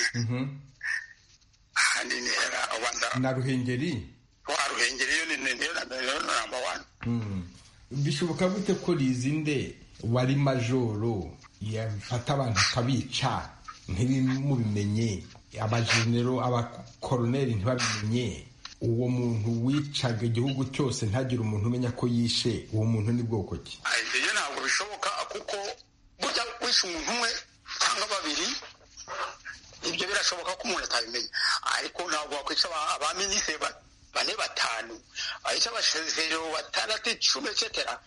Speaker 2: na Ruhengeri
Speaker 12: wa Ruhengeri yo ni niyo number one
Speaker 2: bishoboka gute ko Lizinde wari majoro yafata abantu akabica ntibimubimenye abajenero abakoroneri ntibabimenye uwo muntu wicaga igihugu cyose ntagire umuntu umenya ko yishe uwo muntu ni bwoko ki
Speaker 12: ibyo ntabwo bishoboka kuko burya wishe umuntu umwe cyangwa babiri ibyo birashoboka ko umuntu atabimenya ariko ntabwo wakwica abaminisitiri bane batanu ahica abashezero batandatu icumi etcetera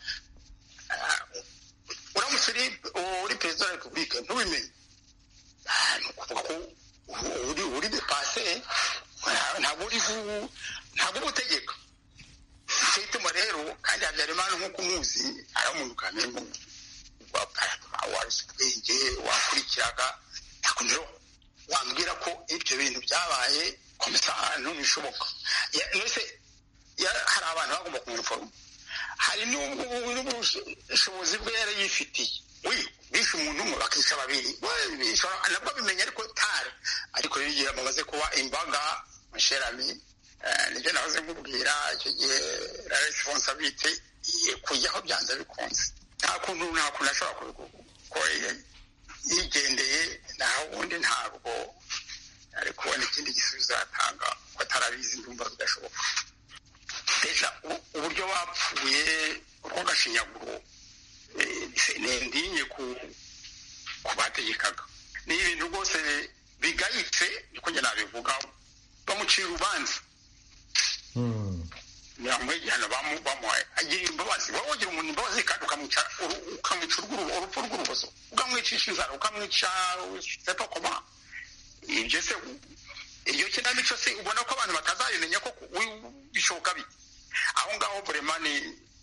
Speaker 12: uramutse uri perezida wa repubulika ntubimenye ni ukuvuga ko uri depase ntabwo uri ntabwo uba utegeka icyo gituma rero kandi Habyarimana nk'uko umuzi ari umuntu kamenya waruse ubwenge wakurikiraga ntabwo wambwira ko ibyo bintu byabaye komisa ahantu bishoboka nose hari abantu bagomba kumwiforoma hari n'ubushobozi bwe yari yifitiye we bishe umuntu umwe bakica babiri nabwo bimenya ariko tare ariko rero igihe bamaze kuba imbaga masherami nibyo nahoze nkubwira icyo gihe la responsabilité kujyaho byanze bikunze nta kuntu nta kuntu ashobora gukora yigendeye naho ubundi ntabwo ari kubona ikindi gisubizo atanga ko atarabizi ndumva bidashoboka deja uburyo bapfuye urw'agashinyaguro nendinye ku bategekaga ni ibintu rwose bigayitse niko njye nabivuga bamucira urubanza nyamwe igihano bamuhaye agira imbabazi wowe ugira umuntu imbabazi kandi ukamwica ukamwica urupfu rw'urubozo ukamwicisha inzara ukamwica sepa koma ibyo se iyo kinamico se ubona ko abantu batazabimenya ko bishoboka bite aho ngaho burema ni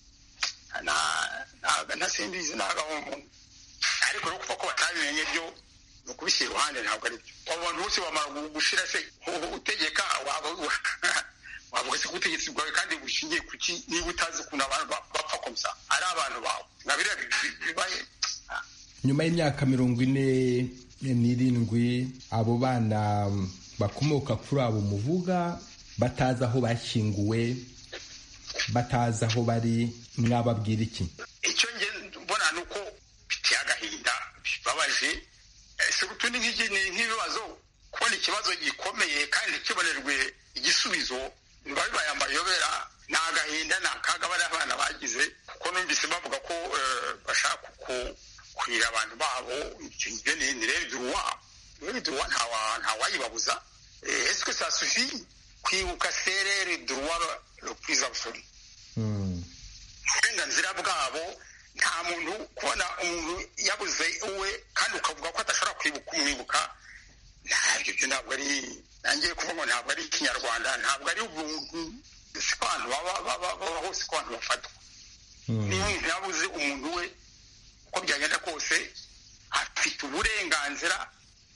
Speaker 12: ntasimbizi nagaho umuntu ariko no kuva ko batabimenye byo ni ukubishyira iruhande ntabwo ari byo abo bantu bose bamara gushira se utegeka wavuga se ubutegetsi bwawe kandi bushingiye ku ki niba utazi ukuntu abantu bapfa komsa ari abantu bawe nabiriya bibaye
Speaker 2: nyuma y'imyaka mirongo ine n'irindwi abo bana bakomoka kuri abo muvuga batazi aho bashyinguwe batazi aho bari mwababwira iki
Speaker 12: icyo nge mbona ni uko biteye agahinda bibabaje surtout ni nk'ibibazo kubona ikibazo gikomeye kandi kibonerwe igisubizo biba bibaye amayobera ni agahinda ni akaga bari abana bagize kuko numvise bavuga ko bashaka kurira abantu babo ibyo ni rero duruwa rero duruwa ntawayibabuza est-ce que ça suffit kwibuka serere duruwa le plus absolu uburenganzira bwabo nta muntu kubona umuntu yabuze uwe kandi ukavuga ko adashobora kwibuka umwibuka ntabyo byo ntabwo ari nangiye kuvuga ngo ntabwo ari ikinyarwanda ntabwo ari ubuntu si ko abantu baba hose ko abantu bafatwa niba umuntu yabuze umuntu we uko byagenda kose afite uburenganzira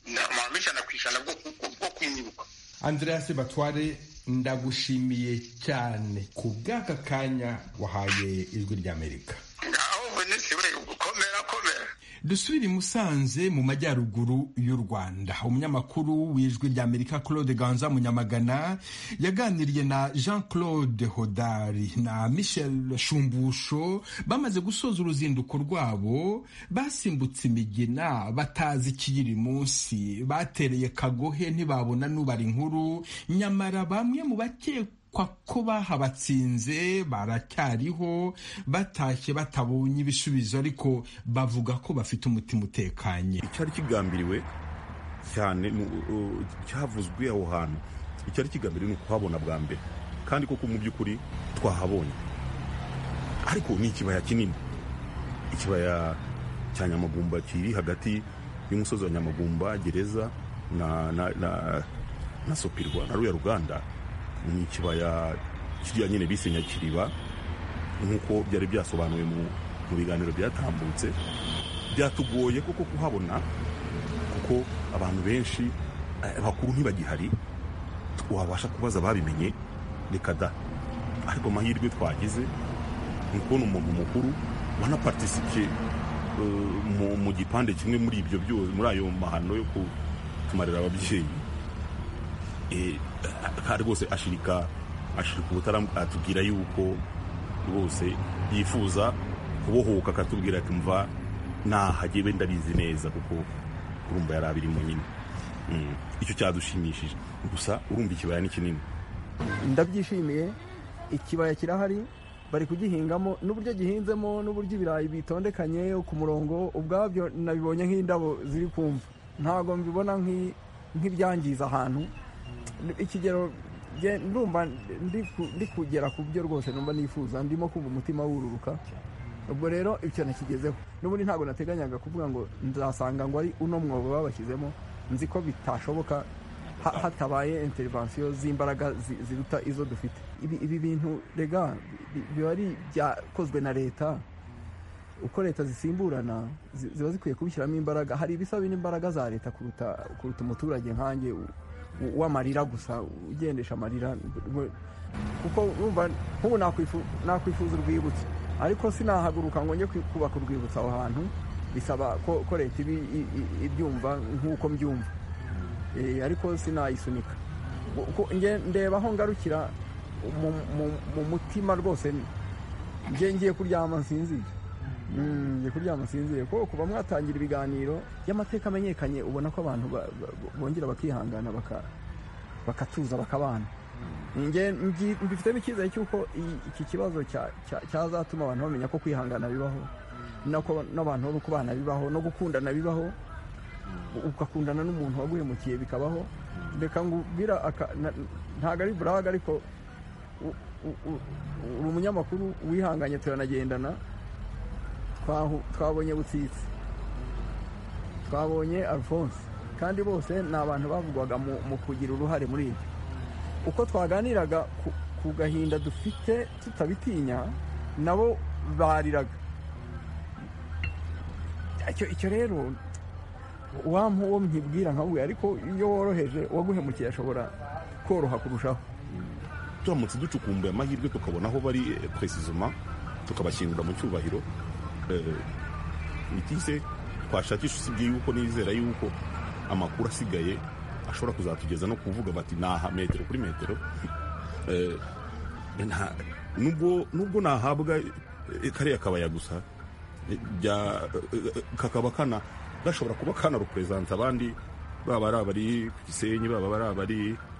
Speaker 12: amahame ijana ku ijana bwo kwibuka.
Speaker 2: Andreas Batware, ndagushimiye cyane ku bw'aka kanya wahaye ijwi ry'Amerika.
Speaker 12: Ngaho Venise we ukomera komera.
Speaker 2: Dusubire i Musanze mu majyaruguru y'u Rwanda. Umunyamakuru w'ijwi ry'Amerika Claude Ganza Munyamagana yaganiriye na Jean-Claude Hodari na Michel Shumbusho bamaze gusoza uruzinduko rwabo, basimbutse imigina batazi ikiyiri munsi, batereye Kagohe ntibabona n'ubara inkuru, nyamara bamwe mu bakekwa ko bahabatsinze baracyariho, batashye batabonye ibisubizo, ariko bavuga ko bafite umutima utekanye.
Speaker 5: Icyari kigambiriwe cyane cyavuzwe aho hantu, icyari kigambiriwe ni ukuhabona bwa mbere, kandi koko mu by'ukuri twahabonye, ariko ni ikibaya kinini, ikibaya cya Nyamagumba kiri hagati y'umusozi wa Nyamagumba, gereza na na na, na Sopirwa na Ruya Ruganda. Ni ikibaya kiriya nyine bise Nyakiriba, nk'uko byari byasobanuwe mu biganiro byatambutse. Byatugoye kuko kuhabona, kuko abantu benshi bakuru ntibagihari wabasha kubaza babimenye, reka da. Ariko amahirwe twagize ni kubona umuntu mukuru wanapartisipe mu gipande kimwe muri ibyo byose, muri ayo mahano yo kutumarira ababyeyi. Kandi rwose ashirika ashirika ubutaramu, atubwira yuko rwose yifuza kubohoka, akatubwira ati mva nahagiye ndabizi neza, kuko urumva yari abirimo nyine. Icyo cyadushimishije. Gusa urumva ikibaya ni kinini.
Speaker 3: Ndabyishimiye, ikibaya kirahari, bari kugihingamo, n'uburyo gihinzemo n'uburyo ibirayi bitondekanye ku murongo, ubwabyo nabibonye nk'indabo ziri kumva, ntago mbibona nk'ibyangiza ahantu. Ikigero ndumva ndi kugera ku byo rwose numva nifuza, ndimo kumva umutima wururuka. Ubwo rero icyo nakigezeho, n'ubundi ntabwo nateganyaga kuvuga ngo nzasanga ngo ari uno mwobo babashyizemo. Nzi ko bitashoboka hatabaye intervention z'imbaraga ziruta izo dufite. Ibi bintu rega biba ari byakozwe na leta, uko leta zisimburana ziba zikwiye kubishyiramo imbaraga. Hari ibisaba n'imbaraga za leta kuruta kuruta umuturage nkanjye w'amarira gusa, ugendesha amarira, kuko urumva nk'ubu nakwifuza urwibutso, ariko sinahaguruka ngo njye kubaka urwibutso aho hantu. Bisaba ko leta ibyumva nk'uko mbyumva, ariko sinayisunika. Ndeba aho ngarukira mu mutima rwose, ngiye kuryama nsinzire, ngiye kuryama nsinzire, kuko kuva mwatangira ibiganiro y'amateka amenyekanye, ubona ko abantu bongera bakihangana bakatuza bakabana. Mbifitemo icyizere cy'uko iki kibazo cyazatuma abantu bamenya ko kwihangana bibaho, n'abantu no kubana bibaho, no gukundana bibaho, ugakundana n'umuntu waguhemukiye bikabaho. Reka ngubwira, ntabwo ari buraga, ariko uri umunyamakuru wihanganye, turanagendana. Twabonye Butsitsi, twabonye Alphonse, kandi bose ni abantu bavugwaga mu kugira uruhare muri ibyo. Uko twaganiraga ku gahinda dufite tutabitinya, nabo bariraga. Icyo rero wampa uwo mpibwira nkawe, ariko iyo woroheje uwaguhemukiye ashobora koroha kurushaho.
Speaker 5: Turamutse ducukumbuye amahirwe tukabona aho bari precisement, tukabashyingura mu cyubahiro, nitise twashakisha. Usibye yuko nizera yuko amakuru asigaye ashobora kuzatugeza no kuvuga bati naha metero kuri metero, nubwo nahabwa kariya kabaya gusa, kakaba kana gashobora kuba kana representa abandi, baba ari abari ku Gisenyi, baba ari abari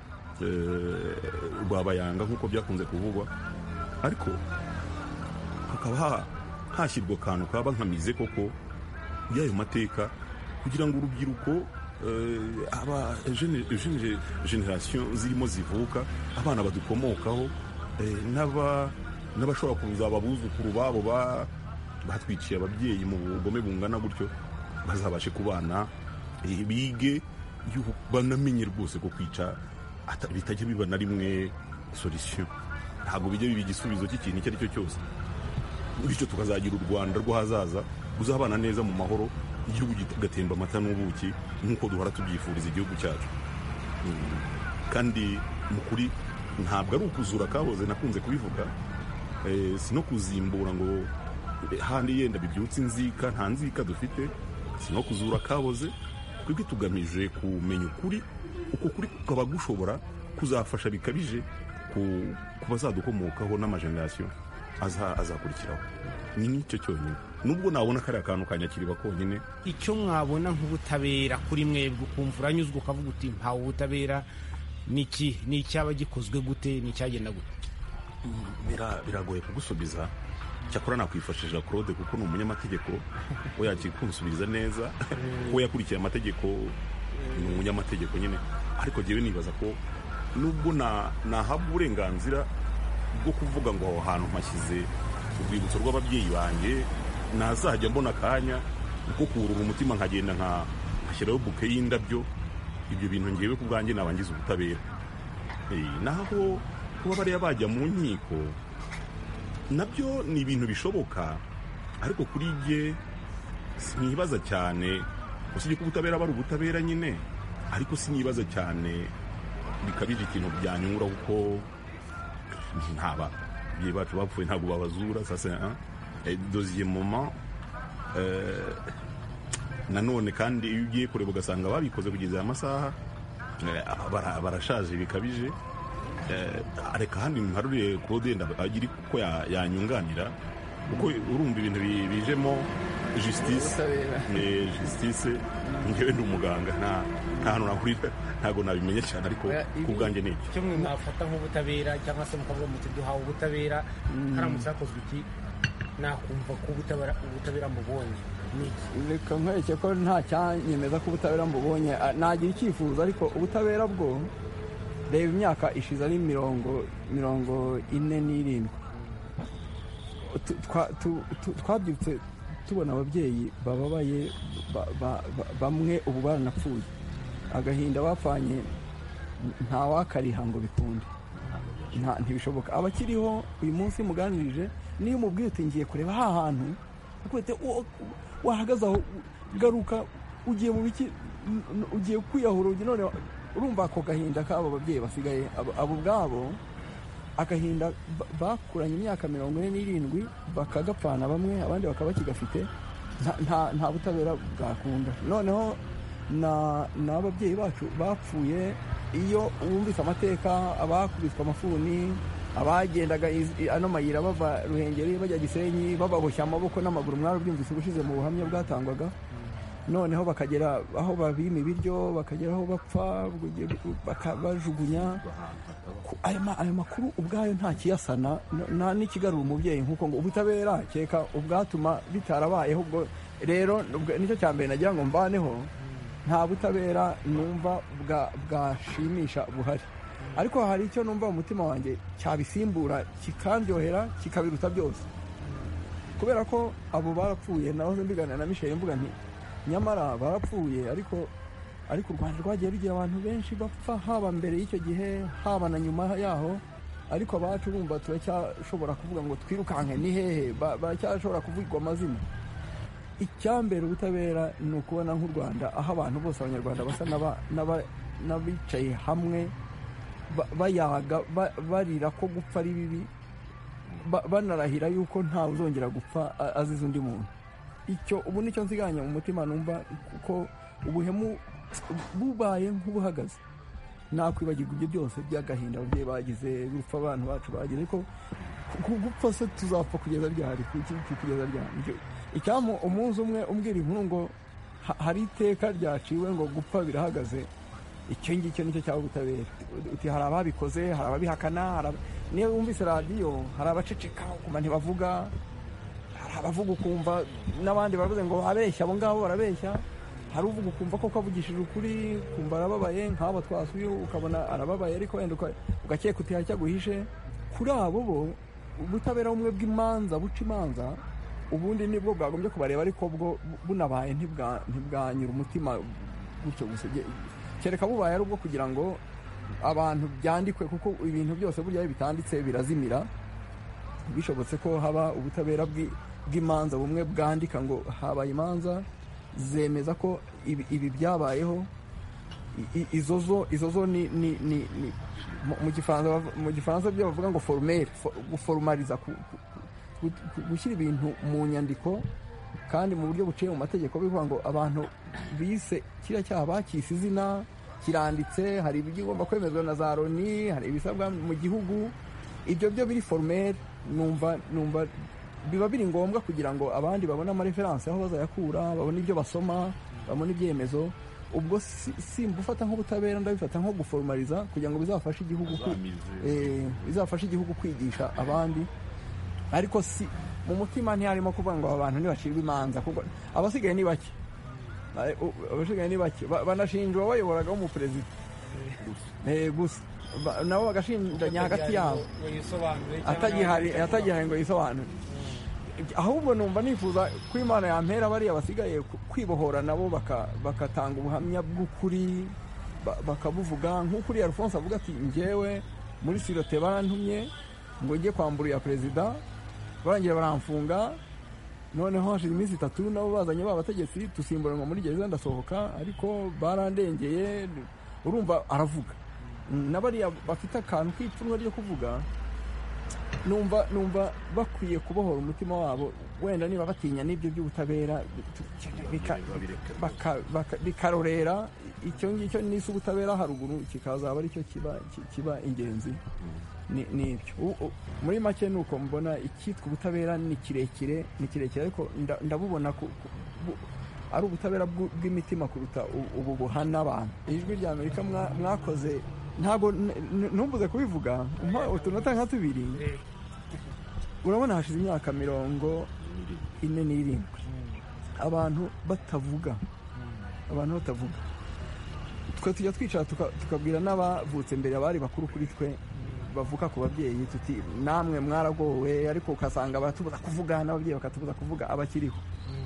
Speaker 5: Rwabayanga nk'uko byakunze kuvugwa, ariko hakaba hashyirwa akantu kaba nkamize koko y'ayo mateka, kugira ngo urubyiruko, aba generation zirimo zivuka, abana badukomokaho, n'abashobora kuzaba abuzukuru babo batwiciye ababyeyi mu bugome bungana gutyo, bazabashe kubana, bige, banamenye rwose ko kwica bitajya biba na rimwe solution. Ntabwo bijya biba igisubizo cy'ikintu icyo ari cyo cyose. Bityo tukazagira u Rwanda rwo hazaza ruzabana neza mu mahoro, igihugu kigatemba amata n'ubuki nk'uko duhora tubyifuriza igihugu cyacu. Kandi mu kuri ntabwo ari ukuzura kaboze, nakunze kubivuga, si no kuzimbura ngo handi yenda bibyutse inzika, nta nzika dufite, si no kuzura kaboze, twebwe tugamije kumenya ukuri, uko kuri kukaba gushobora kuzafasha bikabije ku bazadukomokaho n'amajenerasiyo azakurikiraho. Ni nicyo cyonyine, nubwo nabona kariya kantu kanyakiriba konyine.
Speaker 7: Icyo mwabona nk'ubutabera kuri mwebwe ukumva uranyuzwe ukavuga uti mpawe ubutabera, niki ni icyaba gikozwe gute, ni icyagenda gute?
Speaker 5: Biragoye kugusubiza, cyakora nakwifashisha Claude kuko ni umunyamategeko, we yakikunsubiza neza ko yakurikiye amategeko, ni umunyamategeko nyine. Ariko jyewe nibaza ko nubwo nahabwa uburenganzira bwo kuvuga ngo aho hantu mpashyize urwibutso rw'ababyeyi banjye, nazajya mbona akanya ko kurura umutima nkagenda nkashyiraho buke y'indabyo, ibyo bintu ngewe ku bwanjye nabangiza ubutabera. Naho kuba bariya bajya mu nkiko nabyo ni ibintu bishoboka, ariko kuri jye sinibaza cyane, usibye ko ubutabera bari ubutabera nyine, ariko sinibaza cyane bikabije ikintu byanyungura, kuko ntaba ababyeyi bacu bapfuye ntabwo babazura. Sasa deuxième moment, nanone kandi iyo ugiye kureba ugasanga babikoze kugeza aya masaha barashaje bikabije. Areka handi nkaruriye Claude agira ko yanyunganira, kuko urumva ibintu bijemo justice justice ngewe ndi umuganga, nta hantu nahurira, ntabwo nabimenye cyane, ariko ku bwanjye ni
Speaker 7: icyo mwe mwafata nk'ubutabera, cyangwa se mukavuga muti duhawe ubutabera, haramutse hakozwe iki nakumva ko ubutabera mbubonye.
Speaker 3: Reka nkwereke ko nta cyanyemeza ko ubutabera mbubonye, nagira icyifuzo, ariko ubutabera bwo reba imyaka ishize ari mirongo mirongo ine n'irindwi, twabyutse tubona ababyeyi bababaye, bamwe ubu baranapfuye, agahinda bapfanye ntawakariha ngo bikunde, ntibishoboka. Abakiriho uyu munsi muganirije, niyo umubwiye uti ngiye kureba ha hantu, wahagaze aho, garuka, ugiye mu biki, ugiye kwiyahura, none urumva ako gahinda k'abo babyeyi basigaye, abo ubwabo agahinda bakuranye imyaka mirongo ine n'irindwi bakagapfana, bamwe abandi bakaba bakigafite, nta butabera bwakunda. Noneho n'ababyeyi bacu bapfuye, iyo wumvise amateka, abakubiswe amafuni, abagendaga ano mayira bava Ruhengeri bajya Gisenyi bababoshya amaboko n'amaguru, mwarabyumvise ubushize mu buhamya bwatangwaga. Noneho bakagera aho babima ibiryo, bakagera aho bapfa, bajugunya. Ayo makuru ubwayo nta kiyasana, nta n'ikigarura umubyeyi nk'uko ngo ubutabera keka ubwatuma bitarabayeho. Ubwo rero nicyo cya mbere nagira ngo mvaneho, nta butabera numva bwashimisha buhari, ariko hari icyo numva mu mutima wanjye cyabisimbura kikandyohera kikabiruta byose, kubera ko abo barapfuye. nahoze mbiganira na Michel mvuga nti nyamara barapfuye, ariko ariko u Rwanda rwagiye rugira abantu benshi bapfa, haba mbere y'icyo gihe, haba na nyuma yaho, ariko abacu bumva turacyashobora kuvuga ngo twirukanke ni hehe, baracyashobora kuvugwa amazina. Icyambere ubutabera ni ukubona nk'u Rwanda, aho abantu bose abanyarwanda basa n'abicaye hamwe, bayaga barira ko gupfa ari bibi, banarahira yuko ntawe uzongera gupfa azize undi muntu. Icyo ubu nicyo nsiganya mu mutima numva, kuko ubuhemu bubaye nk'ubuhagaze, nakwibagirwa ibyo byose by'agahinda ababyeyi bagize, gupfa abantu bacu bagize, ariko gupfa se tuzapfa kugeza ryari, kugeza ryari? Icyampa umunsi umwe umbwira inkuru ngo hari iteka ryaciwe ngo gupfa birahagaze, icyo ngicyo nicyo cyaba ubutabera. Uti hari ababikoze, hari ababihakana, niyo wumvise radiyo hari abaceceka ukuma ntibavuga, hari abavuga ukumva n'abandi baravuze ngo abeshya, abo ngabo barabeshya. Hari uvuga ukumva ko kavugishije ukuri, kumva arababaye, nk'abo twasuye ukabona arababaye, ariko wenda ugakeka uti hari cyaguhishe. Kuri abo bo ubutabera bumwe bw'imanza buca imanza, ubundi nibwo bwagombye kubareba, ariko bwo bunabaye ntibwanyura umutima gutyo gusa, kereka bubaye ari ubwo kugira ngo abantu byandikwe, kuko ibintu byose burya bitanditse birazimira. Bishobotse ko haba ubutabera bw'imanza bumwe bwandika ngo habaye imanza, zemeza ko ibi, ibi byabayeho. Izo zo izo zo ni ni ni mu gifaransa mu gifaransa byo bavuga ngo formel guformaliza gushyira ibintu mu nyandiko kandi mu buryo buciye mu mategeko bivuga ngo abantu bise kiriya cyaha bakise izina kiranditse, hari ibigomba kwemezwa na za Loni, hari ibisabwa mu gihugu, ibyo byo biri formel. numva numva biba biri ngombwa kugira ngo abandi babone amareferanse aho bazayakura, babone ibyo basoma, babone ibyemezo. Ubwo simbufata nk'ubutabera, ndabifata nko guformaliza kugira ngo bizafashe igihugu eh bizafashe igihugu kwigisha abandi. Ariko si mu mutima ntiharimo kuvuga ngo abantu ntibacirwe imanza, kuko abasigaye ni bake, abasigaye ni bake banashinjwa bayoboraga mu president eh gusa nabo bagashinjanya hagati yabo atagihari atagihari ngo yisobanure. Ahubwo numva nifuza ko Imana yampera bariya basigaye kwibohora nabo bakatanga ubuhamya bw'ukuri bakabuvuga, nk'uko uriya Alphonse avuga ati njyewe muri sirote barantumye ngo njye kwambura ya perezida, barangira baramfunga, noneho hashira iminsi itatu nabo bazanye babategetsi tusimburanwa muri gereza ndasohoka, ariko barandengeye. Urumva aravuga n'abariya bafite akantu k'ipfunwe ryo kuvuga. numva numva bakwiye kubohora umutima wabo, wenda niba batinya n'ibyo by'ubutabera bikarorera icyo ngicyo n'isi ubutabera haruguru kikazaba aricyo kiba kiba ingenzi. n'ibyo muri make ni uko mbona icyitwa ubutabera ni kirekire ni kirekire ariko ndabubona ari ubutabera bw'imitima kuruta ubu buhana abantu. Ijwi rya Amerika mwakoze ntabwo numbuze kubivuga utunota nka tubiri. Urabona hashize imyaka mirongo ine n'irindwi abantu batavuga abantu batavuga twe tujya twicara tukabwira n'abavutse mbere abari bakuru kuri twe bavuka ku babyeyi tuti namwe mwaragowe, ariko ukasanga baratubuza kuvuga, n'ababyeyi bakatubuza kuvuga abakiriho.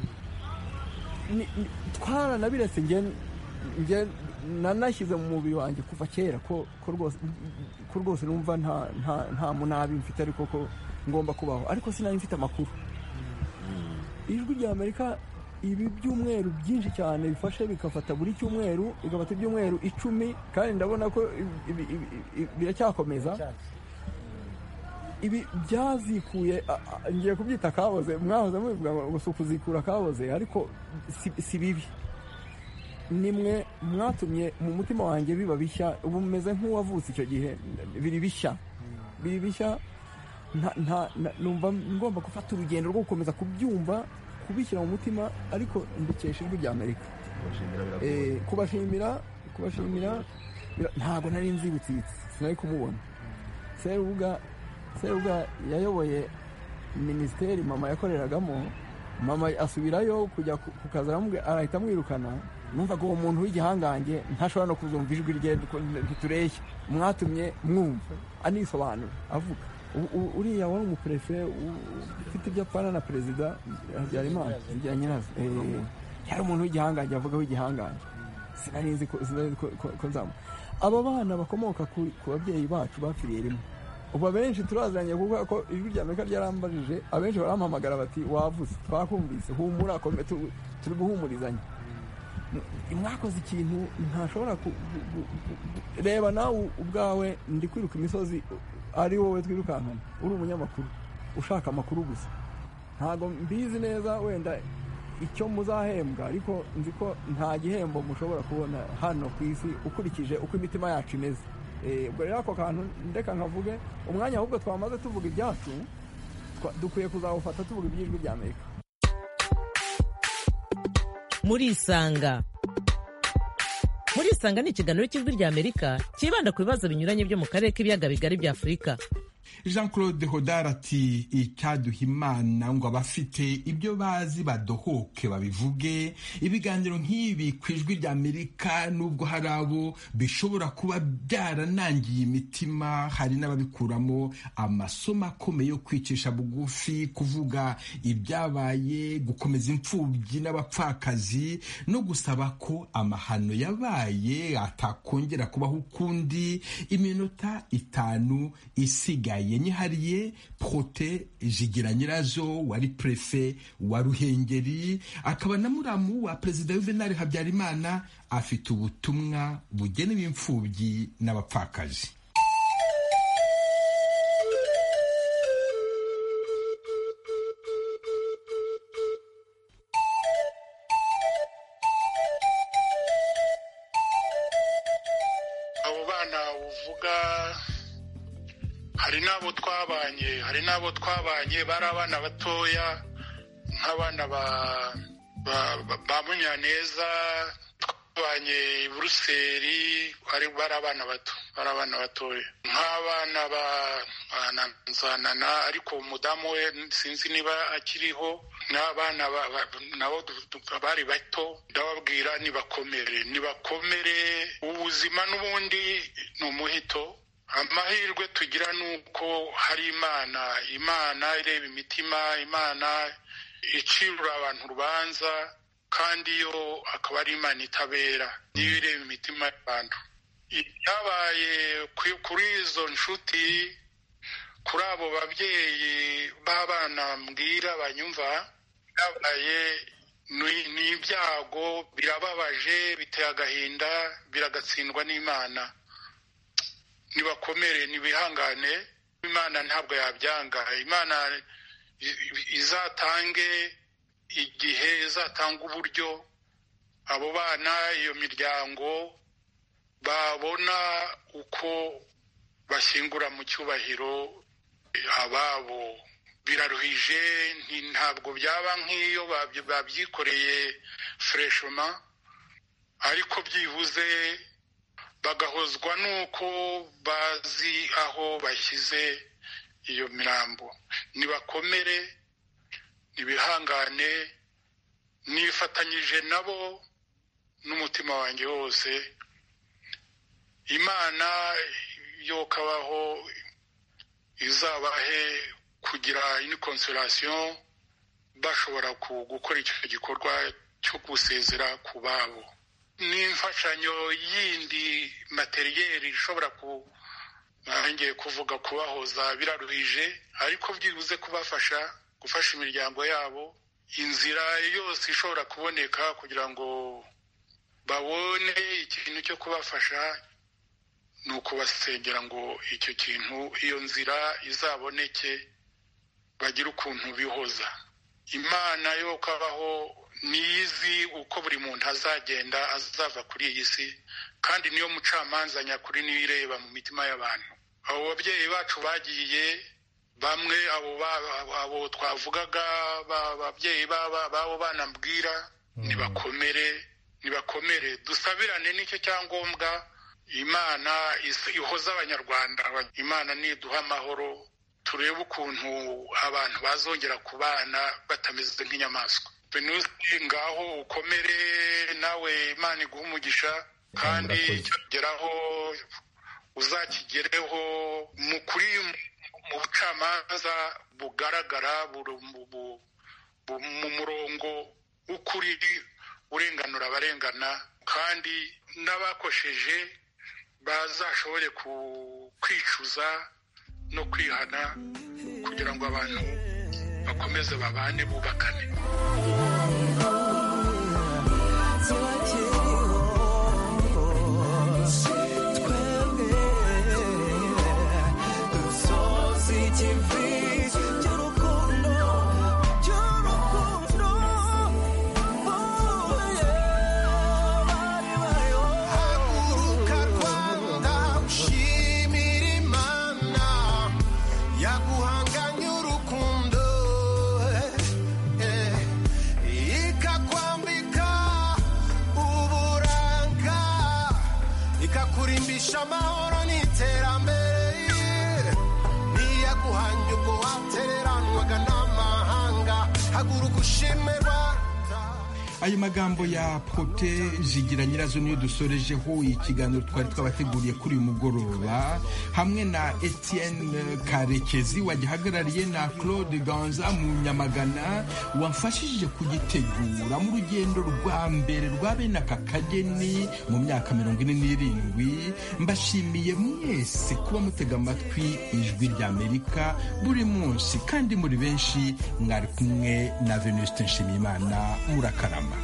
Speaker 3: Twaranabiretse nge nanashyize mu mubiri wanjye kuva kera ko rwose numva nta munabi mfite, ariko ko ngomba kubaho, ariko sinari mfite amakuru. Ijwi rya Amerika ibi byumweru byinshi cyane bifashe bikafata buri cyumweru bigafata ibyumweru icumi, kandi ndabona ko biracyakomeza. Ibi byazikuye ngiye kubyita kaboze, mwahoze mubivuga ngo sukuzikura kaboze, ariko si bibi. Nimwe mwatumye mu mutima wanjye biba bishya, ubu meze nk'uwavutse icyo gihe, biri bishya biri bishya. Numva ngomba gufata urugendo rwo gukomeza kubyumva, kubishyira mu mutima, ariko mbikesha Ijwi rya Amerika. Kubashimira kubashimira ntabwo nari nzibutse, sinari kumubona. Serubuga Serubuga yayoboye minisiteri mama yakoreragamo, mama asubirayo kujya ku kazi, arahita amwirukana. Numvaga uwo muntu w'igihangange ntashobora no kuzumva ijwi rye ntitureshya, mwatumye mwumva anisobanura avuga. Uriya wari umuprefe ufite ibyo apfana na perezida Habyarimana bya nyirazo, yari umuntu w'igihangange, avuga w'igihangange. Sinari nzi ko nzamu aba bana bakomoka ku babyeyi bacu bapfiriye rimwe. Ubu abenshi turazanye kuko ko Ijwi rya Amerika ryarambajije, abenshi barampamagara bati wavuze, twakumvise, humura, turi guhumurizanya. Mwakoze ikintu ntashobora reba nawe ubwawe, ndi kwiruka imisozi ari wowe twirukankana, uri umunyamakuru ushaka amakuru gusa. Ntabwo mbizi neza wenda icyo muzahembwa, ariko nzi ko nta gihembo mushobora kubona hano ku isi ukurikije uko imitima yacu imeze. Ubwo rero ako kantu ndeka nkavuge, umwanya ahubwo twamaze tuvuga ibyacu dukwiye kuzawufata tuvuga iby'Ijwi rya Amerika.
Speaker 13: Muri Isanga muri Isanga ni ikiganiro cy'Ijwi rya Amerika kibanda ku bibazo binyuranye byo mu karere k'ibiyaga bigari bya Afurika.
Speaker 2: Jean Claude Hodari ati icyaduha Imana ngo abafite ibyo bazi badohoke babivuge. Ibiganiro nk'ibi ku Ijwi rya Amerika, nubwo hari abo bishobora kuba byaranangiye imitima, hari n'ababikuramo amasomo akomeye yo kwicisha bugufi, kuvuga ibyabaye, gukomeza imfubyi n'abapfakazi, no gusaba ko amahano yabaye atakongera kubaho ukundi. Iminota itanu isigaye yaraye nyihariye Prote Jigira Nyirazo wari prefe wa Ruhengeri akaba na muramu wa Perezida Juvenal Habyarimana afite ubutumwa bugenewe imfubyi n'abapfakazi.
Speaker 14: hari n'abo twabanye hari n'abo twabanye bari abana batoya nk'abana ba Munyaneza twabanye i Buruseli bari abana bato bari abana batoya nk'abana ba Nzanana ariko umudamu we sinzi niba akiriho n'abana nabo bari bato ndababwira nibakomere nibakomere ubuzima n'ubundi ni umuhito. Amahirwe tugira nuko hari Imana Imana ireba imitima Imana icirura abantu urubanza kandi yo akaba ari Imana itabera niyo ireba imitima y'abantu. Ibyabaye kuri izo nshuti kuri abo babyeyi b'abana mbwira banyumva byabaye ni ibyago birababaje biteye agahinda biragatsindwa n'Imana. Nibakomere nibihangane Imana ntabwo yabyanga. Imana izatange igihe izatanga uburyo abo bana iyo miryango babona uko bashyingura mu cyubahiro ababo. Biraruhije ntabwo byaba nk'iyo babyikoreye freshman ariko byibuze bagahozwa nuko bazi aho bashyize iyo mirambo. Nibakomere nibihangane nifatanyije nabo n'umutima wanjye wose. Imana yo kabaho izabahe kugira une consolation bashobora gukora icyo gikorwa cyo gusezera ku babo. N'imfashanyo yindi materiyeri ishobora ku ngiye kuvuga kubahoza biraruhije ariko byibuze kubafasha gufasha imiryango yabo inzira yose ishobora kuboneka kugira ngo babone ikintu cyo kubafasha ni ukubasengera ngo icyo kintu iyo nzira izaboneke bagira ukuntu bihoza. Imana yo kabaho nizi uko buri muntu azagenda azava kuri iyi si kandi niyo mucamanza nyakuri niyo ireba mu mitima y'abantu. Abo babyeyi bacu bagiye bamwe abo abo twavugaga babyeyi babo banambwira nibakomere nibakomere dusabirane nicyo cyangombwa. Imana ihoza abanyarwanda. Imana niduha amahoro turebe ukuntu abantu bazongera kubana batameze nk'inyamaswa. Venusi ngaho ukomere nawe Imana iguha umugisha kandi cyageraho uzakigereho mu kuri mu bucamanza bugaragara mu murongo w'ukuri urenganura abarengana kandi n'abakosheje bazashobore kwicuza no kwihana kugira ngo abantu bakomeze babane bubakane.
Speaker 15: Amahoro n'iterambere niyaguhanje ubwo watereranwaga n'amahanga haguruka ushime Rwanda.
Speaker 2: ayo magambo ya Prote Zigira Nyirazo niyo dusorejeho ikiganiro twari twabateguriye kuri uyu mugoroba, hamwe na Etienne Karekezi wagihagarariye na Claude Ganza mu Nyamagana wamfashije kugitegura mu rugendo rwa mbere rwa bene aka kageni mu myaka mirongo ine n'irindwi. Mbashimiye mwese kuba mutega amatwi ijwi ry'Amerika buri munsi, kandi muri benshi mwari kumwe na Venuste Nshimiyimana. Murakarama.